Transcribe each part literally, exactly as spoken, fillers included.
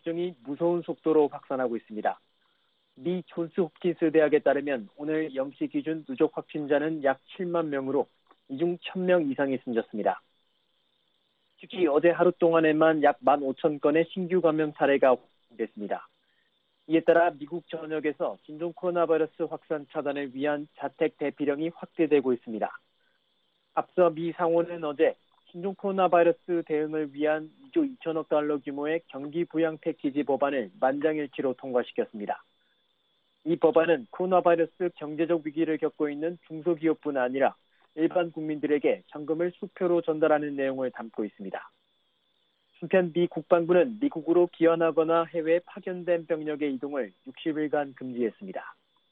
감염증이 무서운 속도로 확산하고 있습니다. 미 존스 홉킨스 대학에 따르면 오늘 영 시 기준 누적 확진자는 약 칠만 명으로 이 중 천 명 이상이 숨졌습니다. 특히 어제 하루 동안에만 약 만 오천 건의 신규 감염 사례가 확인됐습니다. 이에 따라 미국 전역에서 신종 코로나 바이러스 확산 차단을 위한 자택 대피령이 확대되고 있습니다. 앞서 미 상원은 어제 신종 코로나 바이러스 대응을 위한 이조 이천억 달러 규모의 경기 부양 패키지 법안을 만장일치로 통과시켰습니다. 이 법안은 코로나 바이러스 경제적 위기를 겪고 있는 중소기업뿐 아니라 일반 국민들에게 현금을 수표로 전달하는 내용을 담고 있습니다. 한편 미 국방부는 미국으로 귀환하거나 해외에 파견된 병력의 이동을 육십 일간 금지했습니다.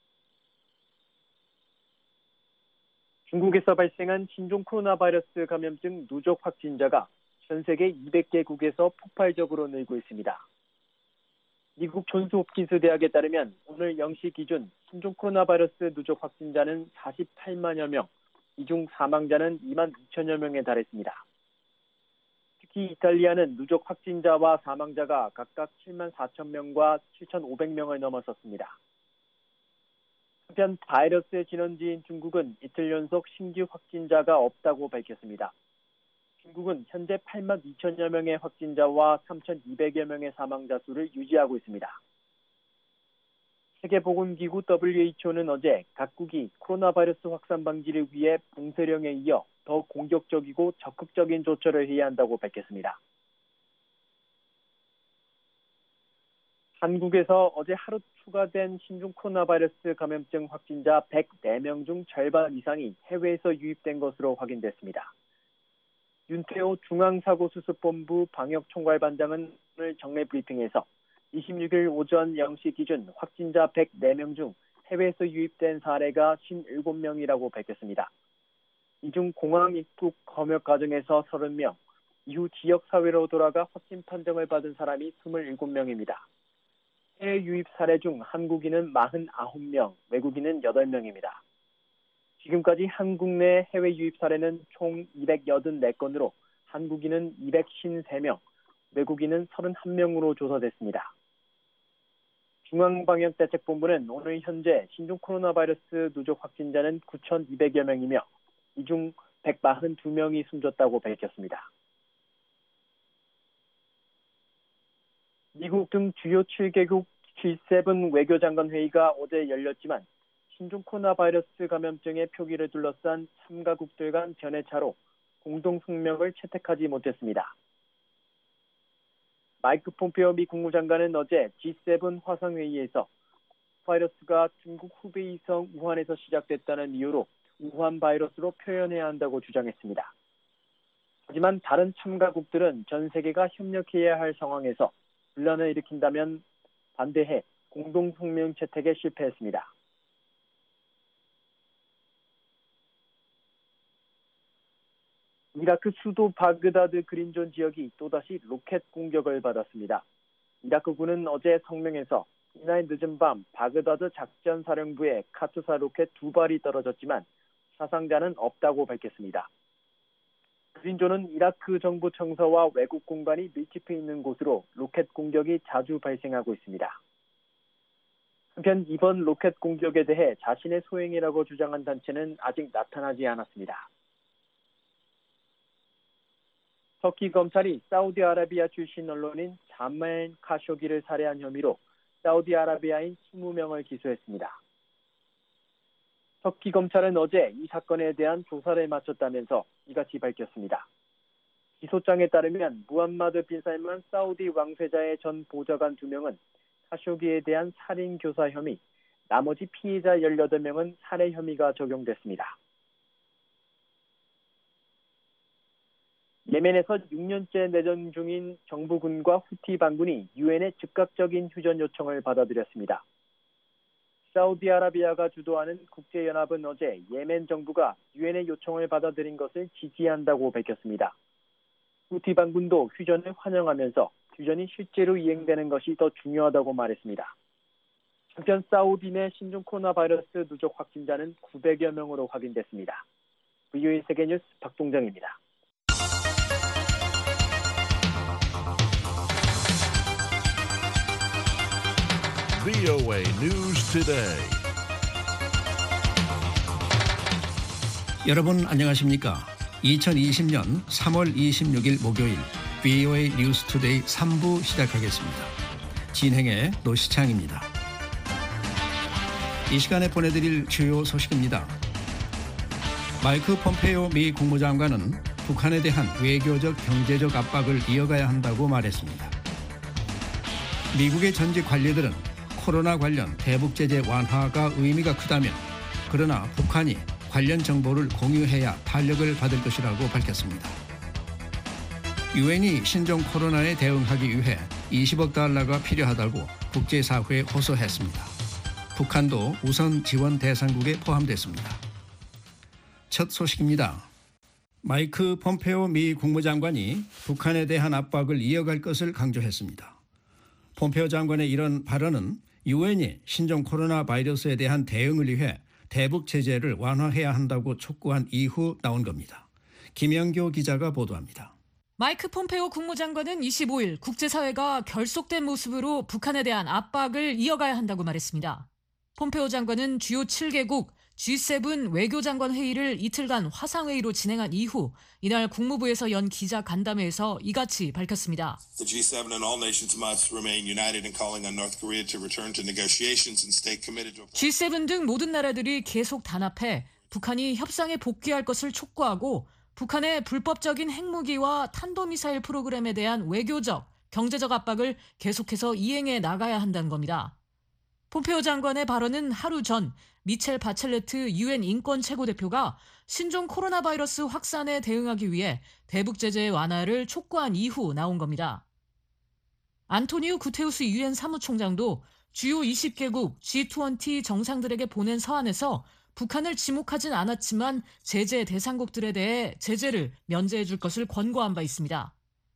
중국에서 발생한 신종 코로나 바이러스 감염증 누적 확진자가 전 세계 이백 개국에서 폭발적으로 늘고 있습니다. 미국 존스 홉킨스 대학에 따르면 오늘 영 시 기준 신종 코로나 바이러스 누적 확진자는 사십팔만여 명, 이 중 사망자는 이만 이천여 명에 달했습니다. 특히 이탈리아는 누적 확진자와 사망자가 각각 칠만 사천 명과 칠천오백 명을 넘어섰습니다. 한편 바이러스의 진원지인 중국은 이틀 연속 신규 확진자가 없다고 밝혔습니다. 중국은 현재 팔만 이천여 명의 확진자와 삼천이백여 명의 사망자 수를 유지하고 있습니다. 세계보건기구 더블유에이치오는 어제 각국이 코로나 바이러스 확산 방지를 위해 봉쇄령에 이어 더 공격적이고 적극적인 조처를 해야 한다고 밝혔습니다. 한국에서 어제 하루 추가된 신종 코로나 바이러스 감염증 확진자 백사 명 중 절반 이상이 해외에서 유입된 것으로 확인됐습니다. 윤태호 중앙사고수습본부 방역총괄반장은 오늘 정례 브리핑에서 이십육 일 오전 영 시 기준 확진자 백사 명 중 해외에서 유입된 사례가 오십칠 명이라고 밝혔습니다. 이 중 공항 입국 검역 과정에서 삼십 명, 이후 지역사회로 돌아가 확진 판정을 받은 사람이 이십칠 명입니다. 해외 유입 사례 중 한국인은 사십구 명, 외국인은 여덟 명입니다. 지금까지 한국 내 해외 유입 사례는 총 이백팔십사 건으로 한국인은 이백오십삼 명, 외국인은 삼십일 명으로 조사됐습니다. 중앙방역대책본부는 오늘 현재 신종 코로나 바이러스 누적 확진자는 구천이백여 명이며 이 중 백사십이 명이 숨졌다고 밝혔습니다. 미국 등 주요 칠 개국 지 세븐 외교장관 회의가 어제 열렸지만 신종 코로나 바이러스 감염증의 표기를 둘러싼 참가국들 간 견해차로 공동 성명을 채택하지 못했습니다. 마이크 폼페오 미 국무장관은 어제 지 세븐 화상회의에서 바이러스가 중국 후베이성 우한에서 시작됐다는 이유로 우한 바이러스로 표현해야 한다고 주장했습니다. 하지만 다른 참가국들은 전 세계가 협력해야 할 상황에서 분란을 일으킨다면 반대해 공동 성명 채택에 실패했습니다. 이라크 수도 바그다드 그린존 지역이 또다시 로켓 공격을 받았습니다. 이라크군은 어제 성명에서 이날 늦은 밤 바그다드 작전사령부에 카투사 로켓 두 발이 떨어졌지만 사상자는 없다고 밝혔습니다. 그린존은 이라크 정부 청사와 외국 공간이 밀집해 있는 곳으로 로켓 공격이 자주 발생하고 있습니다. 한편 이번 로켓 공격에 대해 자신의 소행이라고 주장한 단체는 아직 나타나지 않았습니다. 터키 검찰이 사우디아라비아 출신 언론인 자말 카쇼기를 살해한 혐의로 사우디아라비아인 이십 명을 기소했습니다. 터키 검찰은 어제 이 사건에 대한 조사를 마쳤다면서 이같이 밝혔습니다. 기소장에 따르면 무함마드 빈 살만 사우디 왕세자의 전 보좌관 두 명은 카쇼기에 대한 살인 교사 혐의, 나머지 피해자 열여덟 명은 살해 혐의가 적용됐습니다. 예멘에서 육 년째 내전 중인 정부군과 후티 반군이 유엔의 즉각적인 휴전 요청을 받아들였습니다. 사우디아라비아가 주도하는 국제연합은 어제 예멘 정부가 유엔의 요청을 받아들인 것을 지지한다고 밝혔습니다. 후티 반군도 휴전을 환영하면서 휴전이 실제로 이행되는 것이 더 중요하다고 말했습니다. 한편 사우디 내 신종 코로나 바이러스 누적 확진자는 구백여 명으로 확인됐습니다. 브이오에이 세계뉴스 박동정입니다. 브이오에이 News Today. 여러분 안녕하십니까? 이천이십 년 삼월 이십육일 목요일 브이오에이 뉴스 투데이 삼 부 시작하겠습니다. 진행의 노시창입니다. 이 시간에 보내드릴 주요 소식입니다. 마이크 폼페이오 미 국무장관은 북한에 대한 외교적 경제적 압박을 이어가야 한다고 말했습니다. 미국의 전직 관리들은 코로나 관련 대북 제재 완화가 의미가 크다며 그러나 북한이 관련 정보를 공유해야 탄력을 받을 것이라고 밝혔습니다. 유엔이 신종 코로나에 대응하기 위해 이십억 달러가 필요하다고 국제사회에 호소했습니다. 북한도 우선 지원 대상국에 포함됐습니다. 첫 소식입니다. 마이크 폼페오 미 국무장관이 북한에 대한 압박을 이어갈 것을 강조했습니다. 폼페오 장관의 이런 발언은 유엔이 신종 코로나 바이러스에 대한 대응을 위해 대북 제재를 완화해야 한다고 촉구한 이후 나온 겁니다. 김영교 기자가 보도합니다. 마이크 폼페오 국무장관은 이십오일 국제사회가 결속된 모습으로 북한에 대한 압박을 이어가야 한다고 말했습니다. 폼페오 장관은 주요 칠 개국 지 세븐 외교장관 회의를 이틀간 화상회의로 진행한 이후 이날 국무부에서 연 기자 간담회에서 이같이 밝혔습니다. The 지 세븐 and all nations must remain united in calling on North Korea to return to negotiations and stay committed to. 지 세븐 등 모든 나라들이 계속 단합해 북한이 협상에 복귀할 것을 촉구하고 북한의 불법적인 핵무기와 탄도미사일 프로그램에 대한 외교적, 경제적 압박을 계속해서 이행해 나가야 한다는 겁니다. 폼페오 장관의 발언은 하루 전 미첼 바첼레트 유엔 인권 최고대표가 신종 코로나 바이러스 확산에 대응하기 위해 대북 제재 완화를 촉구한 이후 나온 겁니다. 안토니우 구테우스 유엔 사무총장도 주요 이십 개국 지 이십 정상들에게 보낸 서한에서 북한을 지목하진 않았지만 제재 대상국들에 대해 제재를 면제해 줄 것을 권고한 바 있습니다.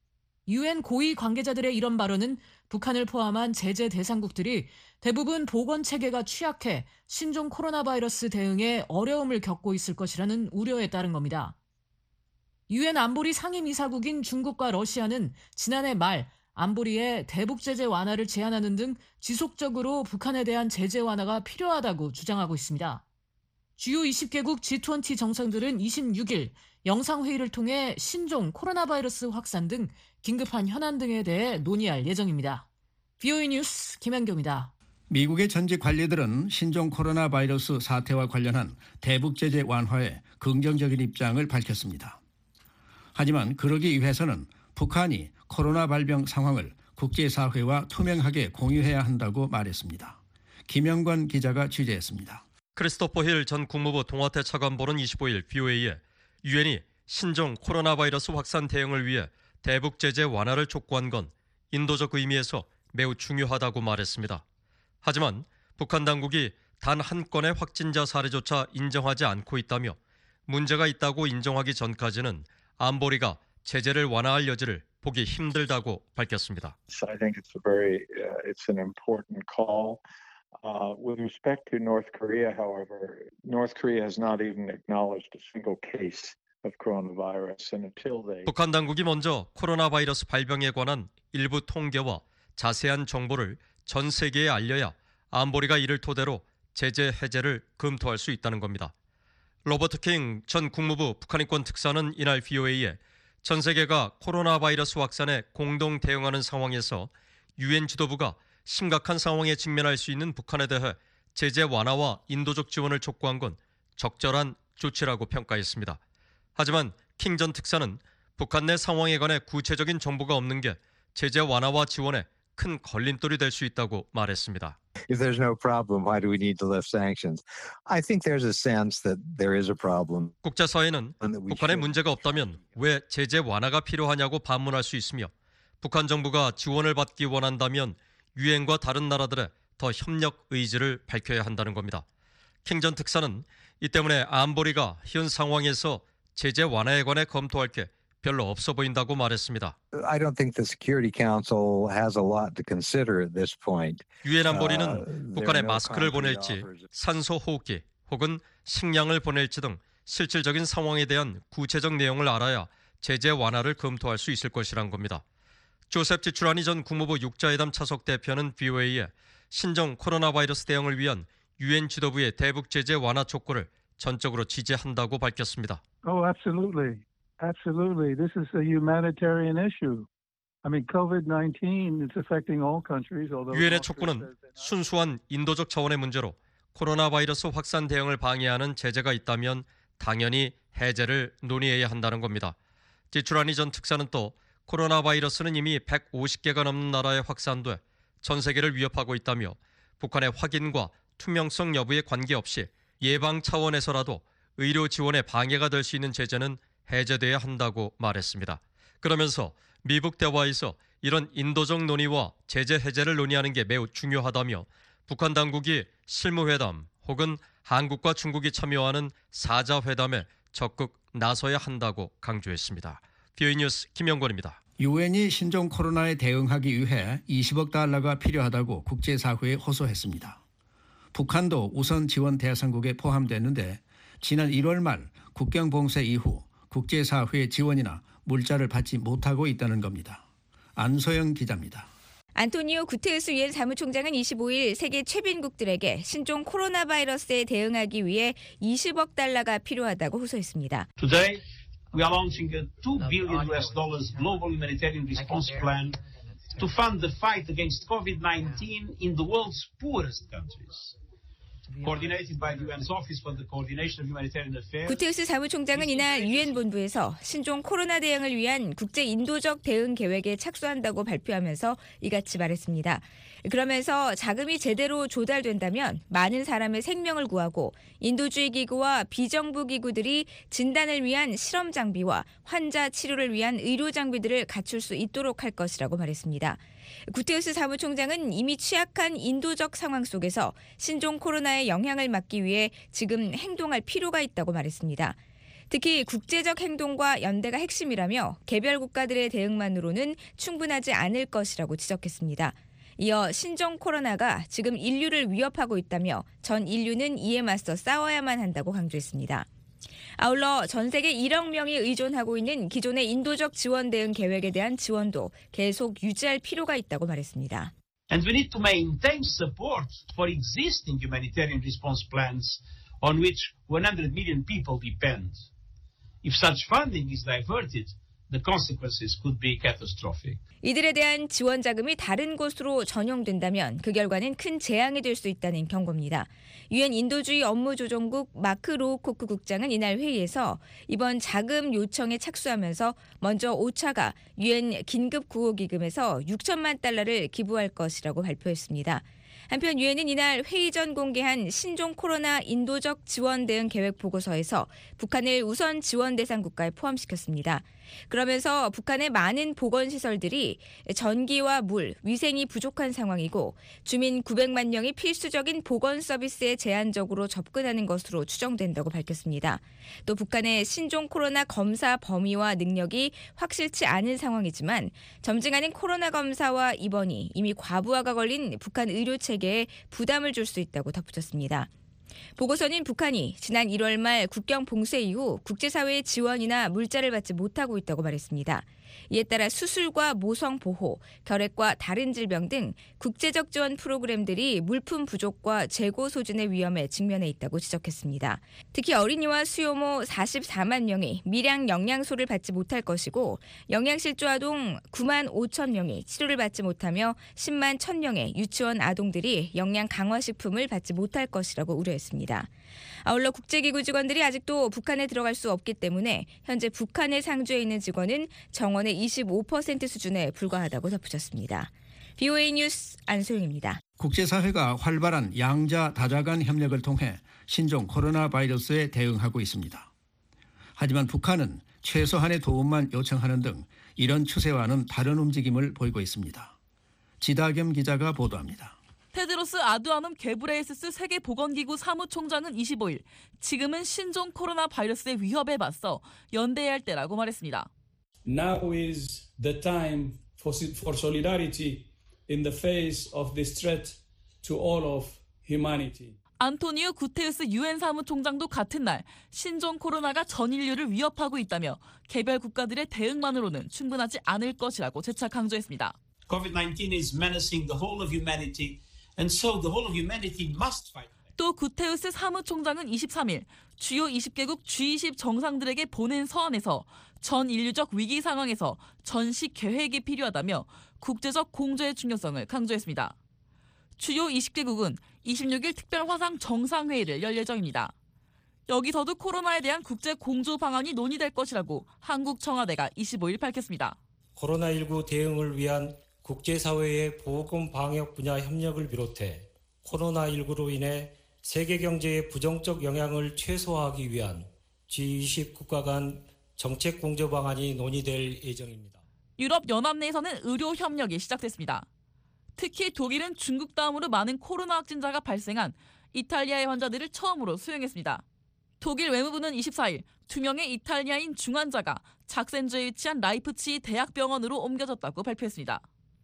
유엔 고위 관계자들의 이런 발언은 북한을 포함한 제재 대상국들이 대부분 보건 체계가 취약해 신종 코로나 바이러스 대응에 어려움을 겪고 있을 것이라는 우려에 따른 겁니다. 유엔 안보리 상임이사국인 중국과 러시아는 지난해 말 안보리에 대북 제재 완화를 제안하는 등 지속적으로 북한에 대한 제재 완화가 필요하다고 주장하고 있습니다. 주요 이십 개국 지 이십 정상들은 이십육일 영상회의를 통해 신종 코로나 바이러스 확산 등 긴급한 현안 등에 대해 논의할 예정입니다. 브이오에이 뉴스 김현경입니다. 미국의 전직 관리들은 신종 코로나 바이러스 사태와 관련한 대북 제재 완화에 긍정적인 입장을 밝혔습니다. 하지만 그러기 위해서는 북한이 코로나 발병 상황을 국제사회와 투명하게 공유해야 한다고 말했습니다. 김영관 기자가 취재했습니다. 크리스토퍼 힐 전 국무부 동아태 차관보는 이십오일 브이오에이에 유엔이 신종 코로나 바이러스 확산 대응을 위해 대북 제재 완화를 촉구한 건 인도적 의미에서 매우 중요하다고 말했습니다. 하지만 북한 당국이 단 한 건의 확진자 사례조차 인정하지 않고 있다며 문제가 있다고 인정하기 전까지는 안보리가 제재를 완화할 여지를 보기 힘들다고 밝혔습니다. I think it's a very, uh, it's an important call. Uh, with respect to North Korea, however, North Korea has not even acknowledged a single case of coronavirus, and until they. 북한 당국이 먼저 코로나 바이러스 발병에 관한 일부 통계와 자세한 정보를 전 세계에 알려야 안보리가 이를 토대로 제재 해제를 검토할 수 있다는 겁니다. 로버트 킹 전 국무부 북한인권 특사는 이날 브이오에이에 전 세계가 코로나 바이러스 확산에 공동 대응하는 상황에서 유엔 지도부가 심각한 상황에 직면할 수 있는 북한에 대해 제재 완화와 인도적 지원을 촉구한 건 적절한 조치라고 평가했습니다. 하지만 킹 전 특사는 북한 내 상황에 관해 구체적인 정보가 없는 게 제재 완화와 지원에 큰 걸림돌이 될 수 있다고 말했습니다. If there's no problem, why do we need to lift sanctions? I think there's a sense that there is a problem. 국제사회는 북한에 문제가 없다면 왜 제재 완화가 필요하냐고 반문할 수 있으며 북한 정부가 지원을 받기 원한다면 유엔과 다른 나라들의 더 협력 의지를 밝혀야 한다는 겁니다. 킹 전 특사는 이 때문에 안보리가 현 상황에서 제재 완화에 관해 검토할 게 별로 없어 보인다고 말했습니다. I don't think the Security Council has a lot to consider at this point. 유엔 안보리는 uh, 북한에 마스크를 보낼지 산소 호흡기 혹은 식량을 보낼지 등 실질적인 상황에 대한 구체적 내용을 알아야 제재 완화를 검토할 수 있을 것이란 겁니다. 조셉 지추라니 전 국무부 육자회담 차석 대표는 브이오에이에 신종 코로나 바이러스 대응을 위한 유엔 지도부의 대북 제재 완화 촉구를 전적으로 지지한다고 밝혔습니다. Oh, absolutely. Absolutely. This is a humanitarian issue. I mean, 코비드 나인틴 is affecting all countries. 유엔의 촉구는 순수한 인도적 차원의 문제로 코로나 바이러스 확산 대응을 방해하는 제재가 있다면 당연히 해제를 논의해야 한다는 겁니다. 지추라니 전 특사는 또 코로나 바이러스는 이미 백오십 개가 넘는 나라에 확산돼 전 세계를 위협하고 있다며 북한의 확인과 투명성 여부에 관계없이 예방 차원에서라도 의료 지원에 방해가 될 수 있는 제재는 해제돼야 한다고 말했습니다. 그러면서 미북 대화에서 이런 인도적 논의와 제재 해제를 논의하는 게 매우 중요하다며 북한 당국이 실무회담 혹은 한국과 중국이 참여하는 사자회담에 적극 나서야 한다고 강조했습니다. 비오이 뉴스 김영권입니다. 유엔이 신종 코로나에 대응하기 위해 이십억 달러가 필요하다고 국제사회에 호소했습니다. 북한도 우선 지원 대상국에 포함됐는데 지난 일월 말 국경 봉쇄 이후 국제사회의 지원이나 물자를 받지 못하고 있다는 겁니다. 안소영 기자입니다. 안토니오 구테르스 유엔 사무총장은 이십오일 세계 최빈국들에게 신종 코로나 바이러스에 대응하기 위해 이십억 달러가 필요하다고 호소했습니다. Today, we are launching a two billion U S dollars global humanitarian response plan to fund the fight against 코비드 나인틴 in the world's poorest countries. Coordinated by the 유엔's Office for the Coordination of Humanitarian Affairs. 구테르스 사무총장은 이날 유엔 본부에서 신종 코로나 대응을 위한 국제 인도적 대응 계획에 착수한다고 발표하면서 이같이 말했습니다. 그러면서 자금이 제대로 조달된다면 많은 사람의 생명을 구하고 인도주의 기구와 비정부 기구들이 진단을 위한 실험 장비와 환자 치료를 위한 의료 장비들을 갖출 수 있도록 할 것이라고 말했습니다. 구테르스 사무총장은 이미 취약한 인도적 상황 속에서 신종 코로나의 영향을 막기 위해 지금 행동할 필요가 있다고 말했습니다. 특히 국제적 행동과 연대가 핵심이라며 개별 국가들의 대응만으로는 충분하지 않을 것이라고 지적했습니다. 이어 신종 코로나가 지금 인류를 위협하고 있다며 전 인류는 이에 맞서 싸워야만 한다고 강조했습니다. 아울러 전 세계 일억 명이 의존하고 있는 기존의 인도적 지원 대응 계획에 대한 지원도 계속 유지할 필요가 있다고 말했습니다. And we need to maintain support for existing humanitarian response plans on which one hundred million people depend. If such funding is diverted, the consequences could be catastrophic. 이들에 대한 지원 자금이 다른 곳으로 전용된다면 그 결과는 큰 재앙이 될 수 있다는 경고입니다. 유엔 인도주의 업무조정국 마크 로우코크 국장은 이날 회의에서 이번 자금 요청에 착수하면서 먼저 오차가 유엔 긴급구호기금에서 육천만 달러를 기부할 것이라고 발표했습니다. 한편 유엔은 이날 회의 전 공개한 신종 코로나 인도적 지원 대응 계획 보고서에서 북한을 우선 지원 대상 국가에 포함시켰습니다. 그러면서 북한의 많은 보건시설들이 전기와 물, 위생이 부족한 상황이고 주민 구백만 명이 필수적인 보건 서비스에 제한적으로 접근하는 것으로 추정된다고 밝혔습니다. 또 북한의 신종 코로나 검사 범위와 능력이 확실치 않은 상황이지만 점증하는 코로나 검사와 입원이 이미 과부하가 걸린 북한 의료 체계에 부담을 줄 수 있다고 덧붙였습니다. 보고서는 북한이 지난 일월 말 국경 봉쇄 이후 국제사회의 지원이나 물자를 받지 못하고 있다고 말했습니다. 이에 따라 수술과 모성 보호, 결핵과 다른 질병 등 국제적 지원 프로그램들이 물품 부족과 재고 소진의 위험에 직면해 있다고 지적했습니다. 특히 어린이와 수요모 사십사만 명이 미량 영양소를 받지 못할 것이고 영양실조 아동 구만 오천 명이 치료를 받지 못하며 십만 천 명의 유치원 아동들이 영양 강화식품을 받지 못할 것이라고 우려했습니다. 아울러 국제기구 직원들이 아직도 북한에 들어갈 수 없기 때문에 현재 북한에 상주해 있는 직원은 정원의 이십오 퍼센트 수준에 불과하다고 덧붙였습니다. 비오에이 뉴스 안소영입니다. 국제사회가 활발한 양자 다자 간 협력을 통해 신종 코로나 바이러스에 대응하고 있습니다. 하지만 북한은 최소한의 도움만 요청하는 등 이런 추세와는 다른 움직임을 보이고 있습니다. 지다겸 기자가 보도합니다. 테드로스 아두아놈 게브레예수스 세계보건기구 사무총장은 이십오일 지금은 신종 코로나 바이러스의 위협에 맞서 연대해야 할 때라고 말했습니다. Now is the time for, for solidarity in the face of this threat to all of humanity. 안토니오 구테르스 유엔 사무총장도 같은 날 신종 코로나가 전 인류를 위협하고 있다며 개별 국가들의 대응만으로는 충분하지 않을 것이라고 재차 강조했습니다. 코비드 나인틴 is menacing the whole of humanity. And so the whole of humanity must fight. 또 구테우스 사무총장은 이십삼일 주요 이십 개국 지 이십 정상들에게 보낸 서한에서 전 인류적 위기 상황에서 전시 계획이 필요하다며 국제적 공조의 중요성을 강조했습니다. 주요 이십 개국은 이십육일 특별 화상 정상회의를 열 예정입니다. 여기서도 코로나에 대한 국제 공조 방안이 논의될 것이라고 한국 청와대가 이십오일 밝혔습니다. 코로나십구 대응을 위한 국제사회의 보건 방역 분야 협력을 비롯해 코로나십구로 인해 세계 경제의 부정적 영향을 최소화하기 위한 지 이십 국가 간 정책 공조 방안이 논의될 예정입니다. 유럽 연합 내에서는 의료 협력이 시작됐습니다. 특히 독일은 중국 다음으로 많은 코로나 확진자가 발생한 이탈리아의 환자들을 처음으로 수용했습니다. 독일 외무부는 이십사일 두 명의 이탈리아인 중환자가 작센주에 위치한 라이프치히 대학병원으로 옮겨졌다고 발표했습니다.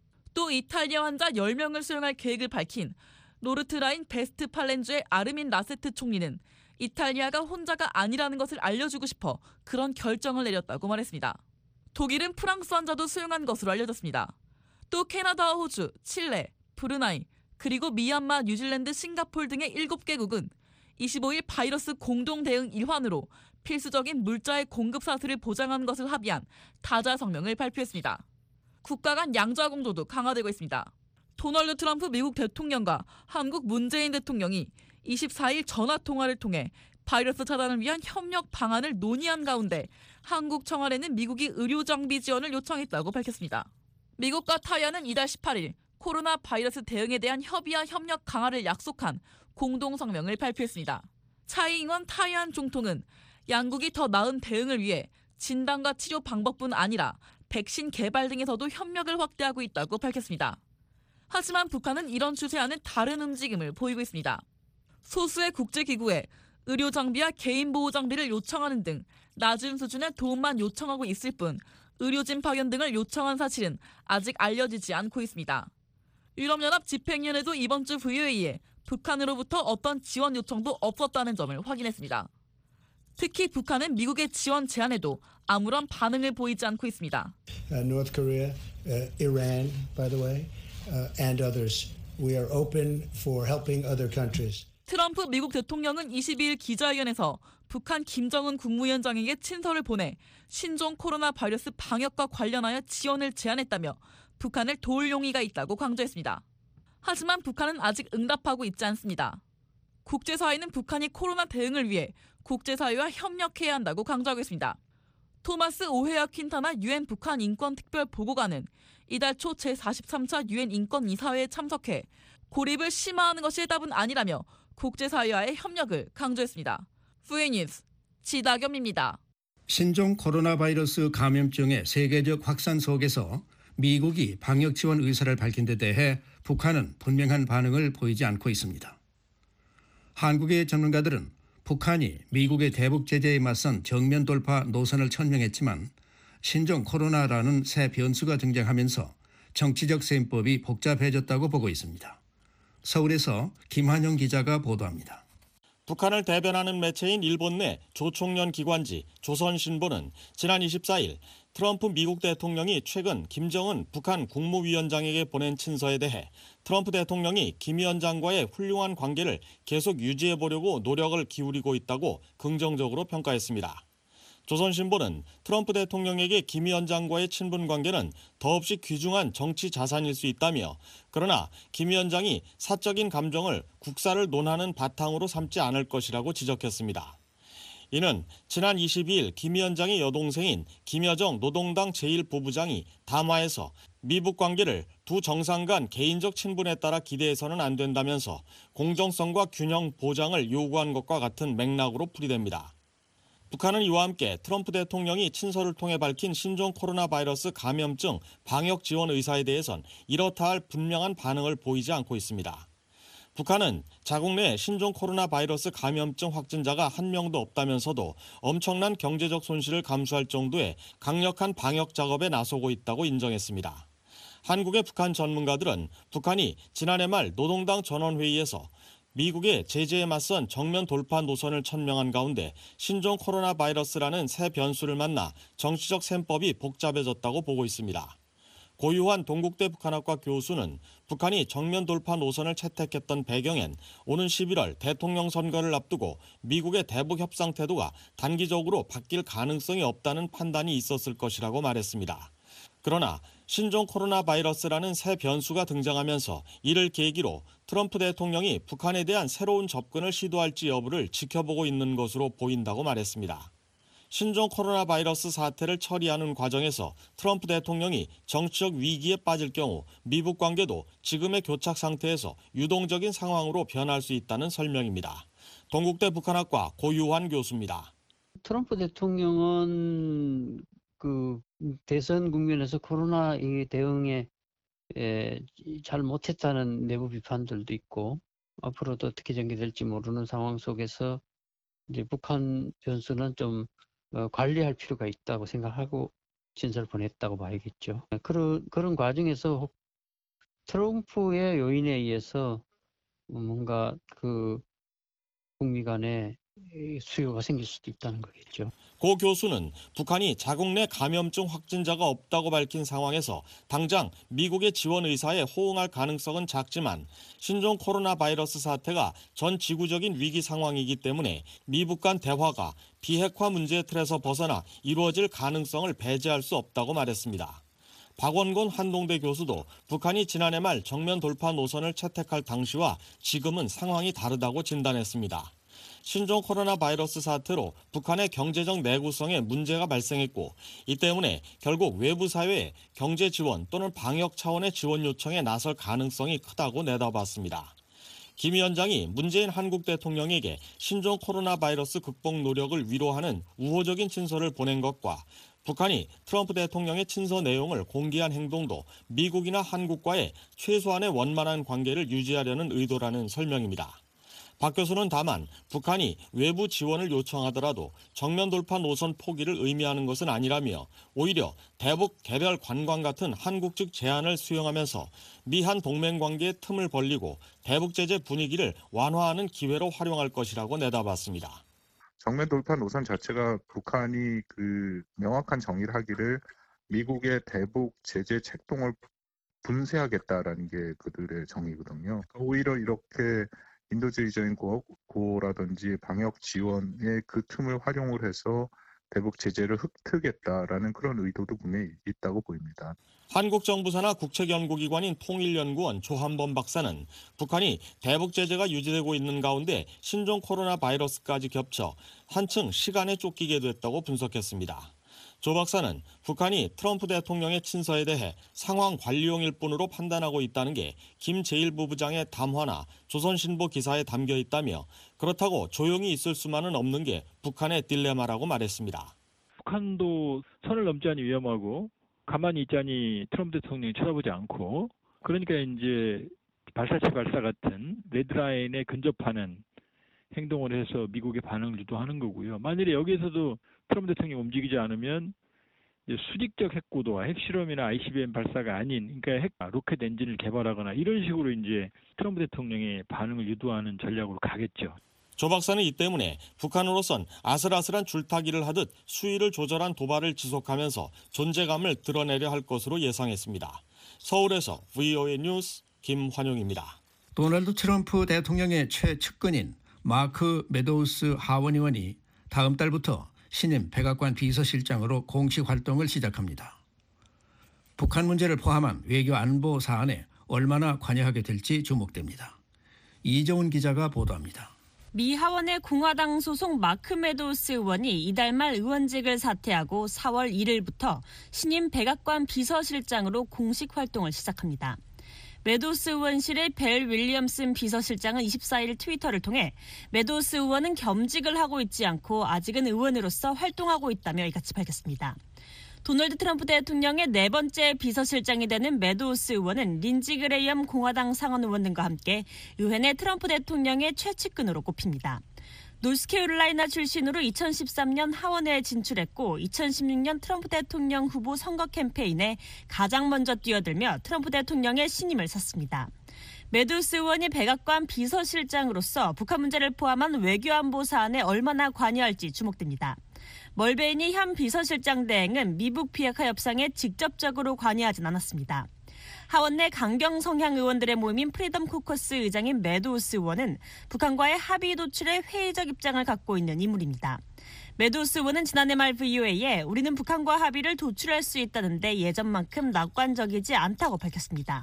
또 이탈리아 환자 열 명을 수용할 계획을 밝힌 노르트라인 베스트팔렌주의 아르민 라세트 총리는 이탈리아가 혼자가 아니라는 것을 알려주고 싶어 그런 결정을 내렸다고 말했습니다. 독일은 프랑스 환자도 수용한 것으로 알려졌습니다. 또 캐나다와 호주, 칠레, 브루나이, 그리고 미얀마, 뉴질랜드, 싱가포르 등의 일곱 개국은 이십오일 바이러스 공동 대응 일환으로 필수적인 물자의 공급 사슬을 보장하는 것을 합의한 다자 성명을 발표했습니다. 국가 간 양자 공조도 강화되고 있습니다. 도널드 트럼프 미국 대통령과 한국 문재인 대통령이 이십사일 전화 통화를 통해 바이러스 차단을 위한 협력 방안을 논의한 가운데 한국 청와대는 미국이 의료 장비 지원을 요청했다고 밝혔습니다. 미국과 타이완은 이달 십팔일 코로나 바이러스 대응에 대한 협의와 협력 강화를 약속한 공동 성명을 발표했습니다. 차이잉원 타이완 총통은 양국이 더 나은 대응을 위해 진단과 치료 방법뿐 아니라 백신 개발 등에서도 협력을 확대하고 있다고 밝혔습니다. 하지만 북한은 이런 추세와는 다른 움직임을 보이고 있습니다. 소수의 국제기구에 의료 장비와 개인 보호 장비를 요청하는 등 낮은 수준의 도움만 요청하고 있을 뿐 의료진 파견 등을 요청한 사실은 아직 알려지지 않고 있습니다. 유럽연합 집행위원회도 이번 주 부의회의에 북한으로부터 어떤 지원 요청도 없었다는 점을 확인했습니다. 특히 북한은 미국의 지원 제안에도 아무런 반응을 보이지 않고 있습니다. Uh, North Korea, uh, Iran, by the way, uh, and others. We are open for helping other countries. 트럼프 미국 대통령은 이십이일 기자회견에서 북한 김정은 국무위원장에게 친서를 보내 신종 코로나 바이러스 방역과 관련하여 지원을 제안했다며 북한을 도울 용의가 있다고 강조했습니다. 하지만 북한은 아직 응답하고 있지 않습니다. 국제사회는 북한이 코로나 대응을 위해 국제사회와 협력해야 한다고 강조하고 있습니다. 토마스 오헤아 퀸타나 유엔 북한 인권특별보고관은 이달 초 제사십삼차 유엔 인권이사회에 참석해 고립을 심화하는 것이 답은 아니라며 국제사회와의 협력을 강조했습니다. 후에뉴스 지다겸입니다. 신종 코로나 바이러스 감염증의 세계적 확산 속에서 미국이 방역 지원 의사를 밝힌 데 대해 북한은 분명한 반응을 보이지 않고 있습니다. 한국의 전문가들은 북한이 미국의 대북 제재에 맞선 정면 돌파 노선을 천명했지만 신종 코로나라는 새 변수가 등장하면서 정치적 셈법이 복잡해졌다고 보고 있습니다. 서울에서 김한영 기자가 보도합니다. 북한을 대변하는 매체인 일본 내 조총련 기관지 조선신보는 지난 이십사일 트럼프 미국 대통령이 최근 김정은 북한 국무위원장에게 보낸 친서에 대해 트럼프 대통령이 김 위원장과의 훌륭한 관계를 계속 유지해보려고 노력을 기울이고 있다고 긍정적으로 평가했습니다. 조선신보는 트럼프 대통령에게 김 위원장과의 친분 관계는 더없이 귀중한 정치 자산일 수 있다며 그러나 김 위원장이 사적인 감정을 국사를 논하는 바탕으로 삼지 않을 것이라고 지적했습니다. 이는 지난 이십이일 김 위원장의 여동생인 김여정 노동당 제일 부부장이 담화에서 미북 관계를 두 정상 간 개인적 친분에 따라 기대해서는 안 된다면서 공정성과 균형 보장을 요구한 것과 같은 맥락으로 풀이됩니다. 북한은 이와 함께 트럼프 대통령이 친서를 통해 밝힌 신종 코로나 바이러스 감염증 방역 지원 의사에 대해선 이렇다 할 분명한 반응을 보이지 않고 있습니다. 북한은 자국 내 신종 코로나 바이러스 감염증 확진자가 한 명도 없다면서도 엄청난 경제적 손실을 감수할 정도의 강력한 방역 작업에 나서고 있다고 인정했습니다. 한국의 북한 전문가들은 북한이 지난해 말 노동당 전원회의에서 미국의 제재에 맞선 정면 돌파 노선을 천명한 가운데 신종 코로나 바이러스라는 새 변수를 만나 정치적 셈법이 복잡해졌다고 보고 있습니다. 고유한 동국대 북한학과 교수는 북한이 정면 돌파 노선을 채택했던 배경엔 오는 십일월 대통령 선거를 앞두고 미국의 대북 협상 태도가 단기적으로 바뀔 가능성이 없다는 판단이 있었을 것이라고 말했습니다. 그러나 신종 코로나 바이러스라는 새 변수가 등장하면서 이를 계기로 트럼프 대통령이 북한에 대한 새로운 접근을 시도할지 여부를 지켜보고 있는 것으로 보인다고 말했습니다. 신종 코로나 바이러스 사태를 처리하는 과정에서 트럼프 대통령이 정치적 위기에 빠질 경우 미북 관계도 지금의 교착 상태에서 유동적인 상황으로 변할 수 있다는 설명입니다. 동국대 북한학과 고유환 교수입니다. 트럼프 대통령은 그 대선 국면에서 코로나 대응에 잘 못했다는 내부 비판들도 있고 앞으로도 어떻게 전개될지 모르는 상황 속에서 이제 북한 변수는 좀 관리할 필요가 있다고 생각하고 진서를 보냈다고 봐야겠죠. 그런 그런 과정에서 트럼프의 요인에 의해서 뭔가 그 북미 간에 수요가 생길 수도 있다는 거겠죠. 고 교수는 북한이 자국 내 감염증 확진자가 없다고 밝힌 상황에서 당장 미국의 지원 의사에 호응할 가능성은 작지만 신종 코로나 바이러스 사태가 전 지구적인 위기 상황이기 때문에 미북 간 대화가 비핵화 문제의 틀에서 벗어나 이루어질 가능성을 배제할 수 없다고 말했습니다. 박원곤 한동대 교수도 북한이 지난해 말 정면 돌파 노선을 채택할 당시와 지금은 상황이 다르다고 진단했습니다. 신종 코로나 바이러스 사태로 북한의 경제적 내구성에 문제가 발생했고 이 때문에 결국 외부 사회에 경제 지원 또는 방역 차원의 지원 요청에 나설 가능성이 크다고 내다봤습니다. 김 위원장이 문재인 한국 대통령에게 신종 코로나 바이러스 극복 노력을 위로하는 우호적인 친서를 보낸 것과 북한이 트럼프 대통령의 친서 내용을 공개한 행동도 미국이나 한국과의 최소한의 원만한 관계를 유지하려는 의도라는 설명입니다. 박 교수는 다만 북한이 외부 지원을 요청하더라도 정면 돌파 노선 포기를 의미하는 것은 아니라며 오히려 대북 개별 관광 같은 한국 측 제안을 수용하면서 미한 동맹 관계의 틈을 벌리고 대북 제재 분위기를 완화하는 기회로 활용할 것이라고 내다봤습니다. 정면 돌파 노선 자체가 북한이 그 명확한 정의를 하기를 미국의 대북 제재 책동을 분쇄하겠다라는 게 그들의 정의거든요. 오히려 이렇게 인도주의적인 고라든지 방역 지원의 그 틈을 활용을 해서 대북 제재를 흡트겠다라는 그런 의도도 분명히 있다고 보입니다. 한국 정부 산하 국책연구기관인 통일연구원 조한범 박사는 북한이 대북 제재가 유지되고 있는 가운데 신종 코로나 바이러스까지 겹쳐 한층 시간에 쫓기게 됐다고 분석했습니다. 조 박사는 북한이 트럼프 대통령의 친서에 대해 상황 관리용일 뿐으로 판단하고 있다는 게 김 제일 부부장의 담화나 조선신보 기사에 담겨 있다며 그렇다고 조용히 있을 수만은 없는 게 북한의 딜레마라고 말했습니다. 북한도 선을 넘자니 위험하고 가만히 있자니 트럼프 대통령이 쳐다보지 않고 그러니까 이제 발사체 발사 같은 레드라인에 근접하는 행동을 해서 미국의 반응을 유도하는 거고요. 만일에 여기에서도 트럼프 대통령이 움직이지 않으면 이제 수직적 핵구도와 핵실험이나 아이씨비엠 발사가 아닌 그러니까 핵 로켓 엔진을 개발하거나 이런 식으로 이제 트럼프 대통령의 반응을 유도하는 전략으로 가겠죠. 조 박사는 이 때문에 북한으로선 아슬아슬한 줄타기를 하듯 수위를 조절한 도발을 지속하면서 존재감을 드러내려 할 것으로 예상했습니다. 서울에서 브이오에이 뉴스 김환용입니다. 도널드 트럼프 대통령의 최측근인 마크 메도우스 하원 의원이 다음 달부터 신임 백악관 비서실장으로 공식 활동을 시작합니다. 북한 문제를 포함한 외교 안보 사안에 얼마나 관여하게 될지 주목됩니다. 이정훈 기자가 보도합니다. 미 하원의 공화당 소속 마크 메도우스 의원이 이달 말 의원직을 사퇴하고 사월 일일부터 신임 백악관 비서실장으로 공식 활동을 시작합니다. 메도우스 의원실의 벨 윌리엄슨 비서실장은 이십사일 트위터를 통해 메도우스 의원은 겸직을 하고 있지 않고 아직은 의원으로서 활동하고 있다며 이같이 밝혔습니다. 도널드 트럼프 대통령의 네 번째 비서실장이 되는 메도우스 의원은 린지 그레이엄 공화당 상원 의원 등과 함께 의회 내 트럼프 대통령의 최측근으로 꼽힙니다. 노스캐롤라이나 출신으로 이천십삼년 하원에 진출했고 이천십육년 트럼프 대통령 후보 선거 캠페인에 가장 먼저 뛰어들며 트럼프 대통령의 신임을 샀습니다. 메도우스 의원이 백악관 비서실장으로서 북한 문제를 포함한 외교안보 사안에 얼마나 관여할지 주목됩니다. 멀베이니 현 비서실장 대행은 미북 비핵화 협상에 직접적으로 관여하진 않았습니다. 하원 내 강경 성향 의원들의 모임인 프리덤 코커스 의장인 메도우스 의원은 북한과의 합의 도출에 회의적 입장을 갖고 있는 인물입니다. 메도우스 의원은 지난해 말 브이오에이에 우리는 북한과 합의를 도출할 수 있다는데 예전만큼 낙관적이지 않다고 밝혔습니다.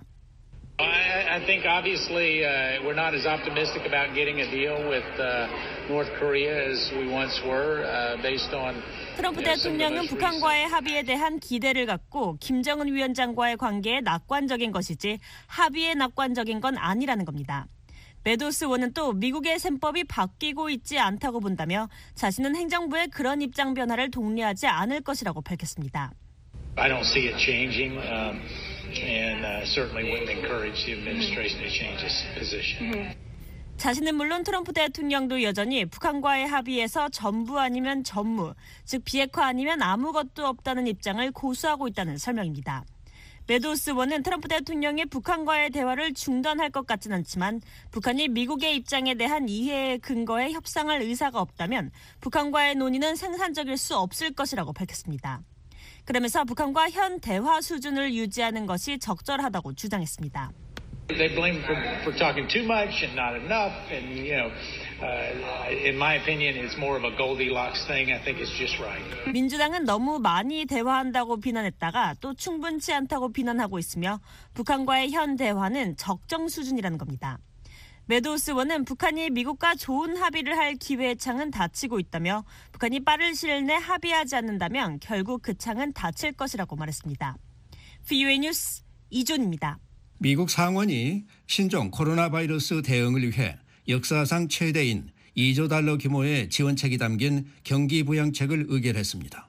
I, I think obviously uh, we're not as optimistic about getting a deal with uh, North Korea as we once were, uh, based on. 트럼프 대통령은 북한과의 합의에 대한 기대를 갖고 김정은 위원장과의 관계에 낙관적인 것이지 합의에 낙관적인 건 아니라는 겁니다. 메도우스 의원은 또 미국의 셈법이 바뀌고 있지 않다고 본다며 자신은 행정부의 그런 입장 변화를 독려하지 않을 것이라고 밝혔습니다. I don't see it changing, um, and uh, certainly wouldn't encourage the administration to change its position. 자신은 물론 트럼프 대통령도 여전히 북한과의 합의에서 전부 아니면 전무, 즉 비핵화 아니면 아무것도 없다는 입장을 고수하고 있다는 설명입니다. 메도우스 의원은 트럼프 대통령이 북한과의 대화를 중단할 것 같진 않지만 북한이 미국의 입장에 대한 이해의 근거에 협상할 의사가 없다면 북한과의 논의는 생산적일 수 없을 것이라고 밝혔습니다. 그러면서 북한과 현 대화 수준을 유지하는 것이 적절하다고 주장했습니다. They blame for, for talking too much and not enough, and you know, uh, in my opinion, it's more of a Goldilocks thing. I think it's just right. 민주당은 너무 많이 대화한다고 비난했다가 또 충분치 않다고 비난하고 있으며 북한과의 현 대화는 적정 수준이라는 겁니다. 메도우스 의원은 북한이 미국과 좋은 합의를 할 기회의 창은 닫히고 있다며 북한이 빠른 시일 내 합의하지 않는다면 결국 그 창은 닫힐 것이라고 말했습니다. 브이오에이 뉴스 이존입니다. 미국 상원이 신종 코로나 바이러스 대응을 위해 역사상 최대인 이조 달러 규모의 지원책이 담긴 경기 부양책을 의결했습니다.